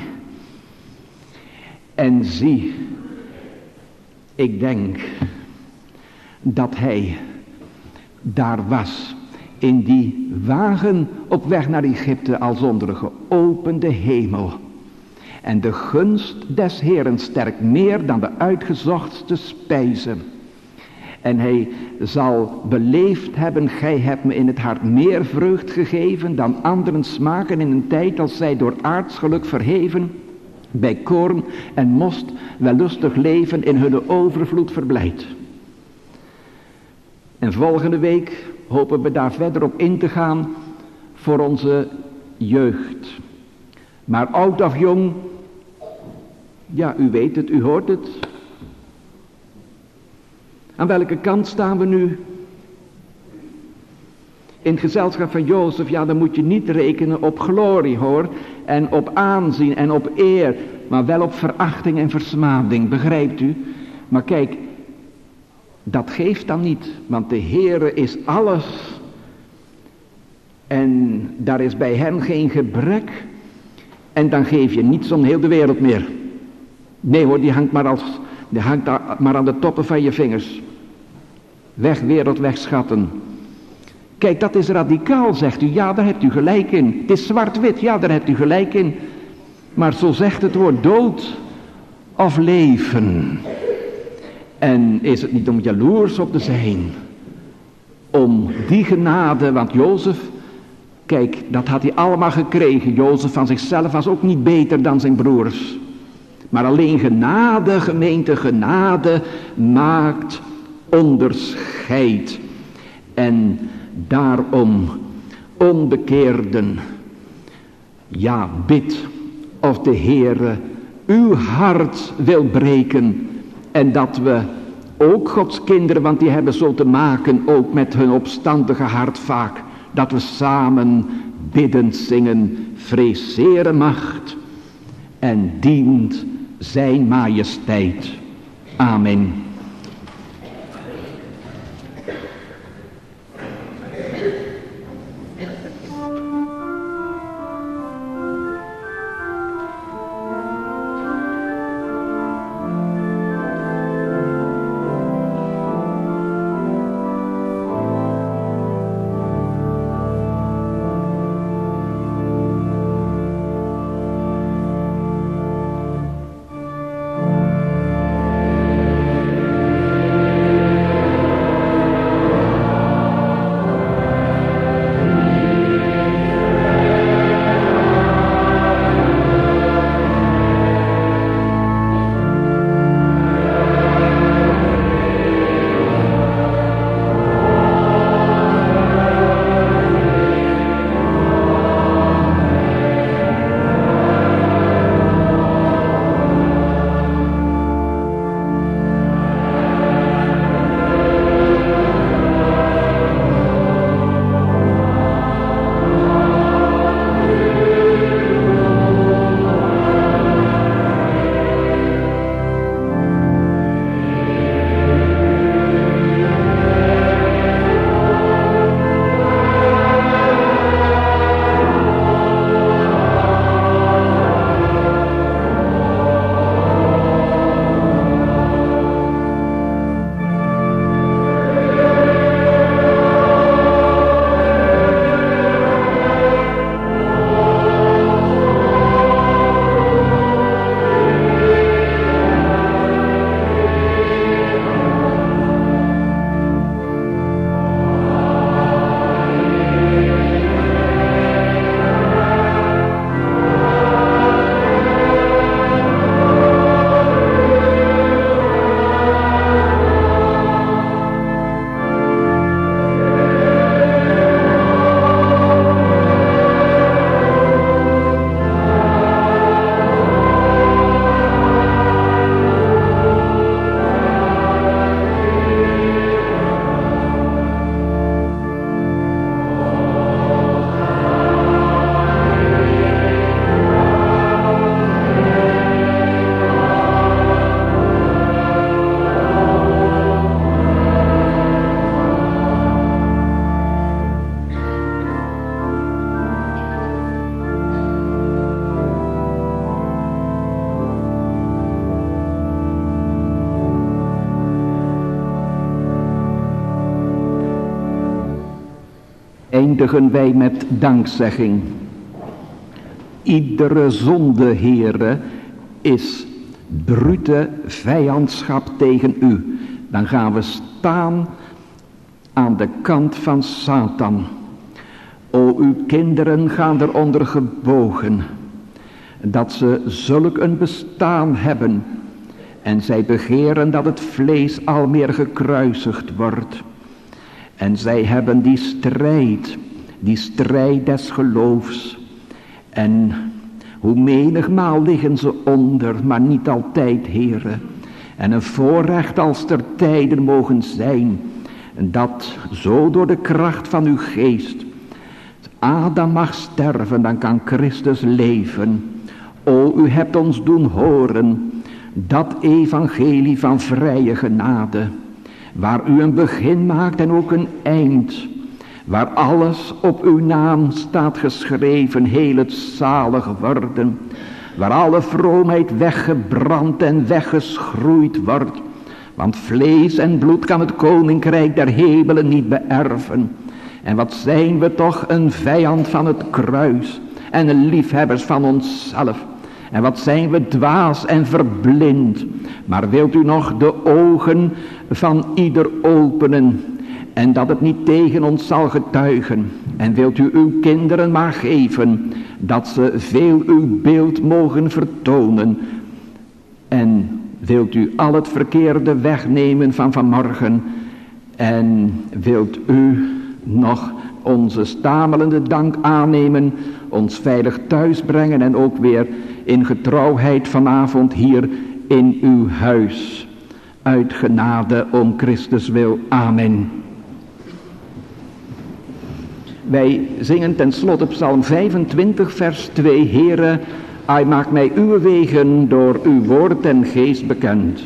Speaker 1: En zie, ik denk dat hij daar was in die wagen op weg naar Egypte als onder een geopende hemel. En de gunst des Heeren sterkt meer dan de uitgezochtste spijzen. En hij zal beleefd hebben, gij hebt me in het hart meer vreugd gegeven dan anderen smaken in een tijd als zij door aardsgeluk verheven, bij koorn en most wellustig leven in hun overvloed verblijd. En volgende week hopen we daar verder op in te gaan voor onze jeugd. Maar oud of jong, ja, u weet het, u hoort het. Aan welke kant staan we nu? In het gezelschap van Jozef, ja, dan moet je niet rekenen op glorie, hoor. En op aanzien en op eer, maar wel op verachting en versmading, begrijpt u? Maar kijk, dat geeft dan niet, want de Heere is alles. En daar is bij hem geen gebrek. En dan geef je niets om heel de wereld meer. Nee hoor, die hangt maar, als, die hangt maar aan de toppen van je vingers. Weg wereld, weg schatten. Kijk, dat is radicaal, zegt u. Ja, daar hebt u gelijk in. Het is zwart-wit, ja, daar hebt u gelijk in. Maar zo zegt het woord dood of leven. En is het niet om jaloers op te zijn? Om die genade, want Jozef, kijk, dat had hij allemaal gekregen. Jozef van zichzelf was ook niet beter dan zijn broers. Maar alleen genade, gemeente, genade maakt onderscheid. En daarom, onbekeerden, ja, bid of de Heere uw hart wil breken. En dat we ook Gods kinderen, want die hebben zo te maken ook met hun opstandige hart vaak. Dat we samen biddend zingen, vrees Heere macht en dient zijn majesteit. Amen. eindigen wij met dankzegging. Iedere zonde, Heere, is brute vijandschap tegen u. Dan gaan we staan aan de kant van Satan. O, uw kinderen gaan eronder gebogen, dat ze zulk een bestaan hebben. En zij begeren dat het vlees al meer gekruisigd wordt. En zij hebben die strijd, die strijd des geloofs. En hoe menigmaal liggen ze onder, maar niet altijd, Heere. En een voorrecht als er tijden mogen zijn, dat zo door de kracht van uw geest Adam mag sterven, dan kan Christus leven. O, u hebt ons doen horen dat evangelie van vrije genade, waar u een begin maakt en ook een eind, waar alles op uw naam staat geschreven, heel het zalig worden, waar alle vroomheid weggebrand en weggeschroeid wordt, want vlees en bloed kan het koninkrijk der hemelen niet beërven. En wat zijn we toch een vijand van het kruis en een liefhebbers van onszelf. En wat zijn we dwaas en verblind. Maar wilt u nog de ogen van ieder openen, en dat het niet tegen ons zal getuigen. En wilt u uw kinderen maar geven, dat ze veel uw beeld mogen vertonen. En wilt u al het verkeerde wegnemen van vanmorgen. En wilt u nog onze stamelende dank aannemen, ons veilig thuis brengen en ook weer in getrouwheid vanavond hier in uw huis. Uit genade om Christus wil. Amen. Wij zingen tenslotte Psalm vijfentwintig vers twee. Heere, hij maakt mij uw wegen door uw woord en geest bekend.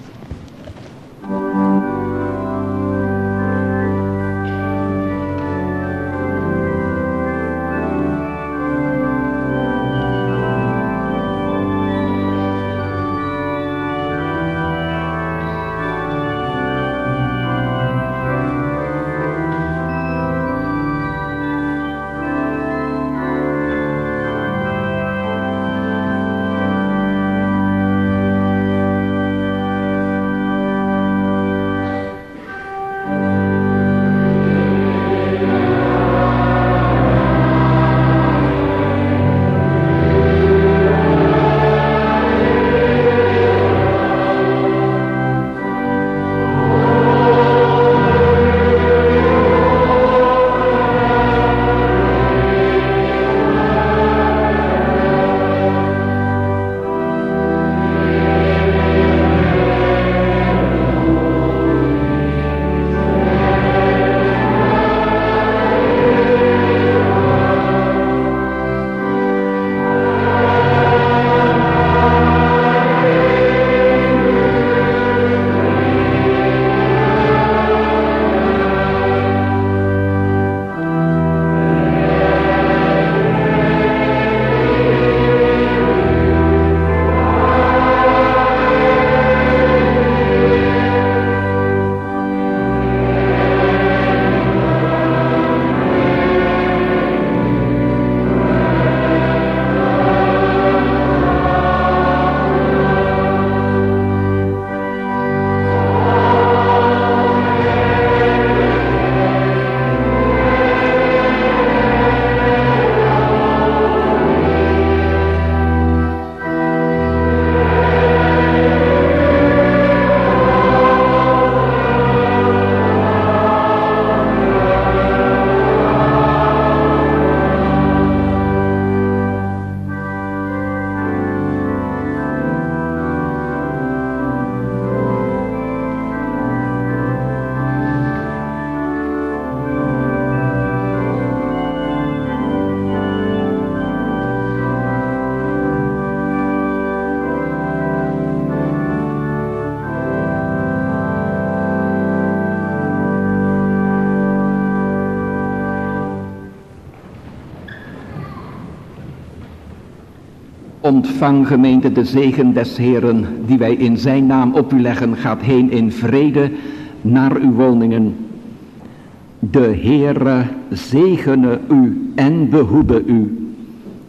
Speaker 1: Ontvang, gemeente, de zegen des Heeren, die wij in zijn naam op u leggen. Gaat heen in vrede naar uw woningen. De Heere zegene u en behoede u.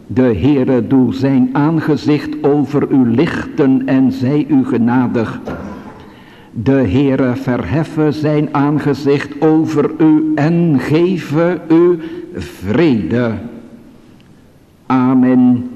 Speaker 1: De Heere doe zijn aangezicht over u lichten en zij u genadig. De Heere verheffe zijn aangezicht over u en geeve u vrede. Amen.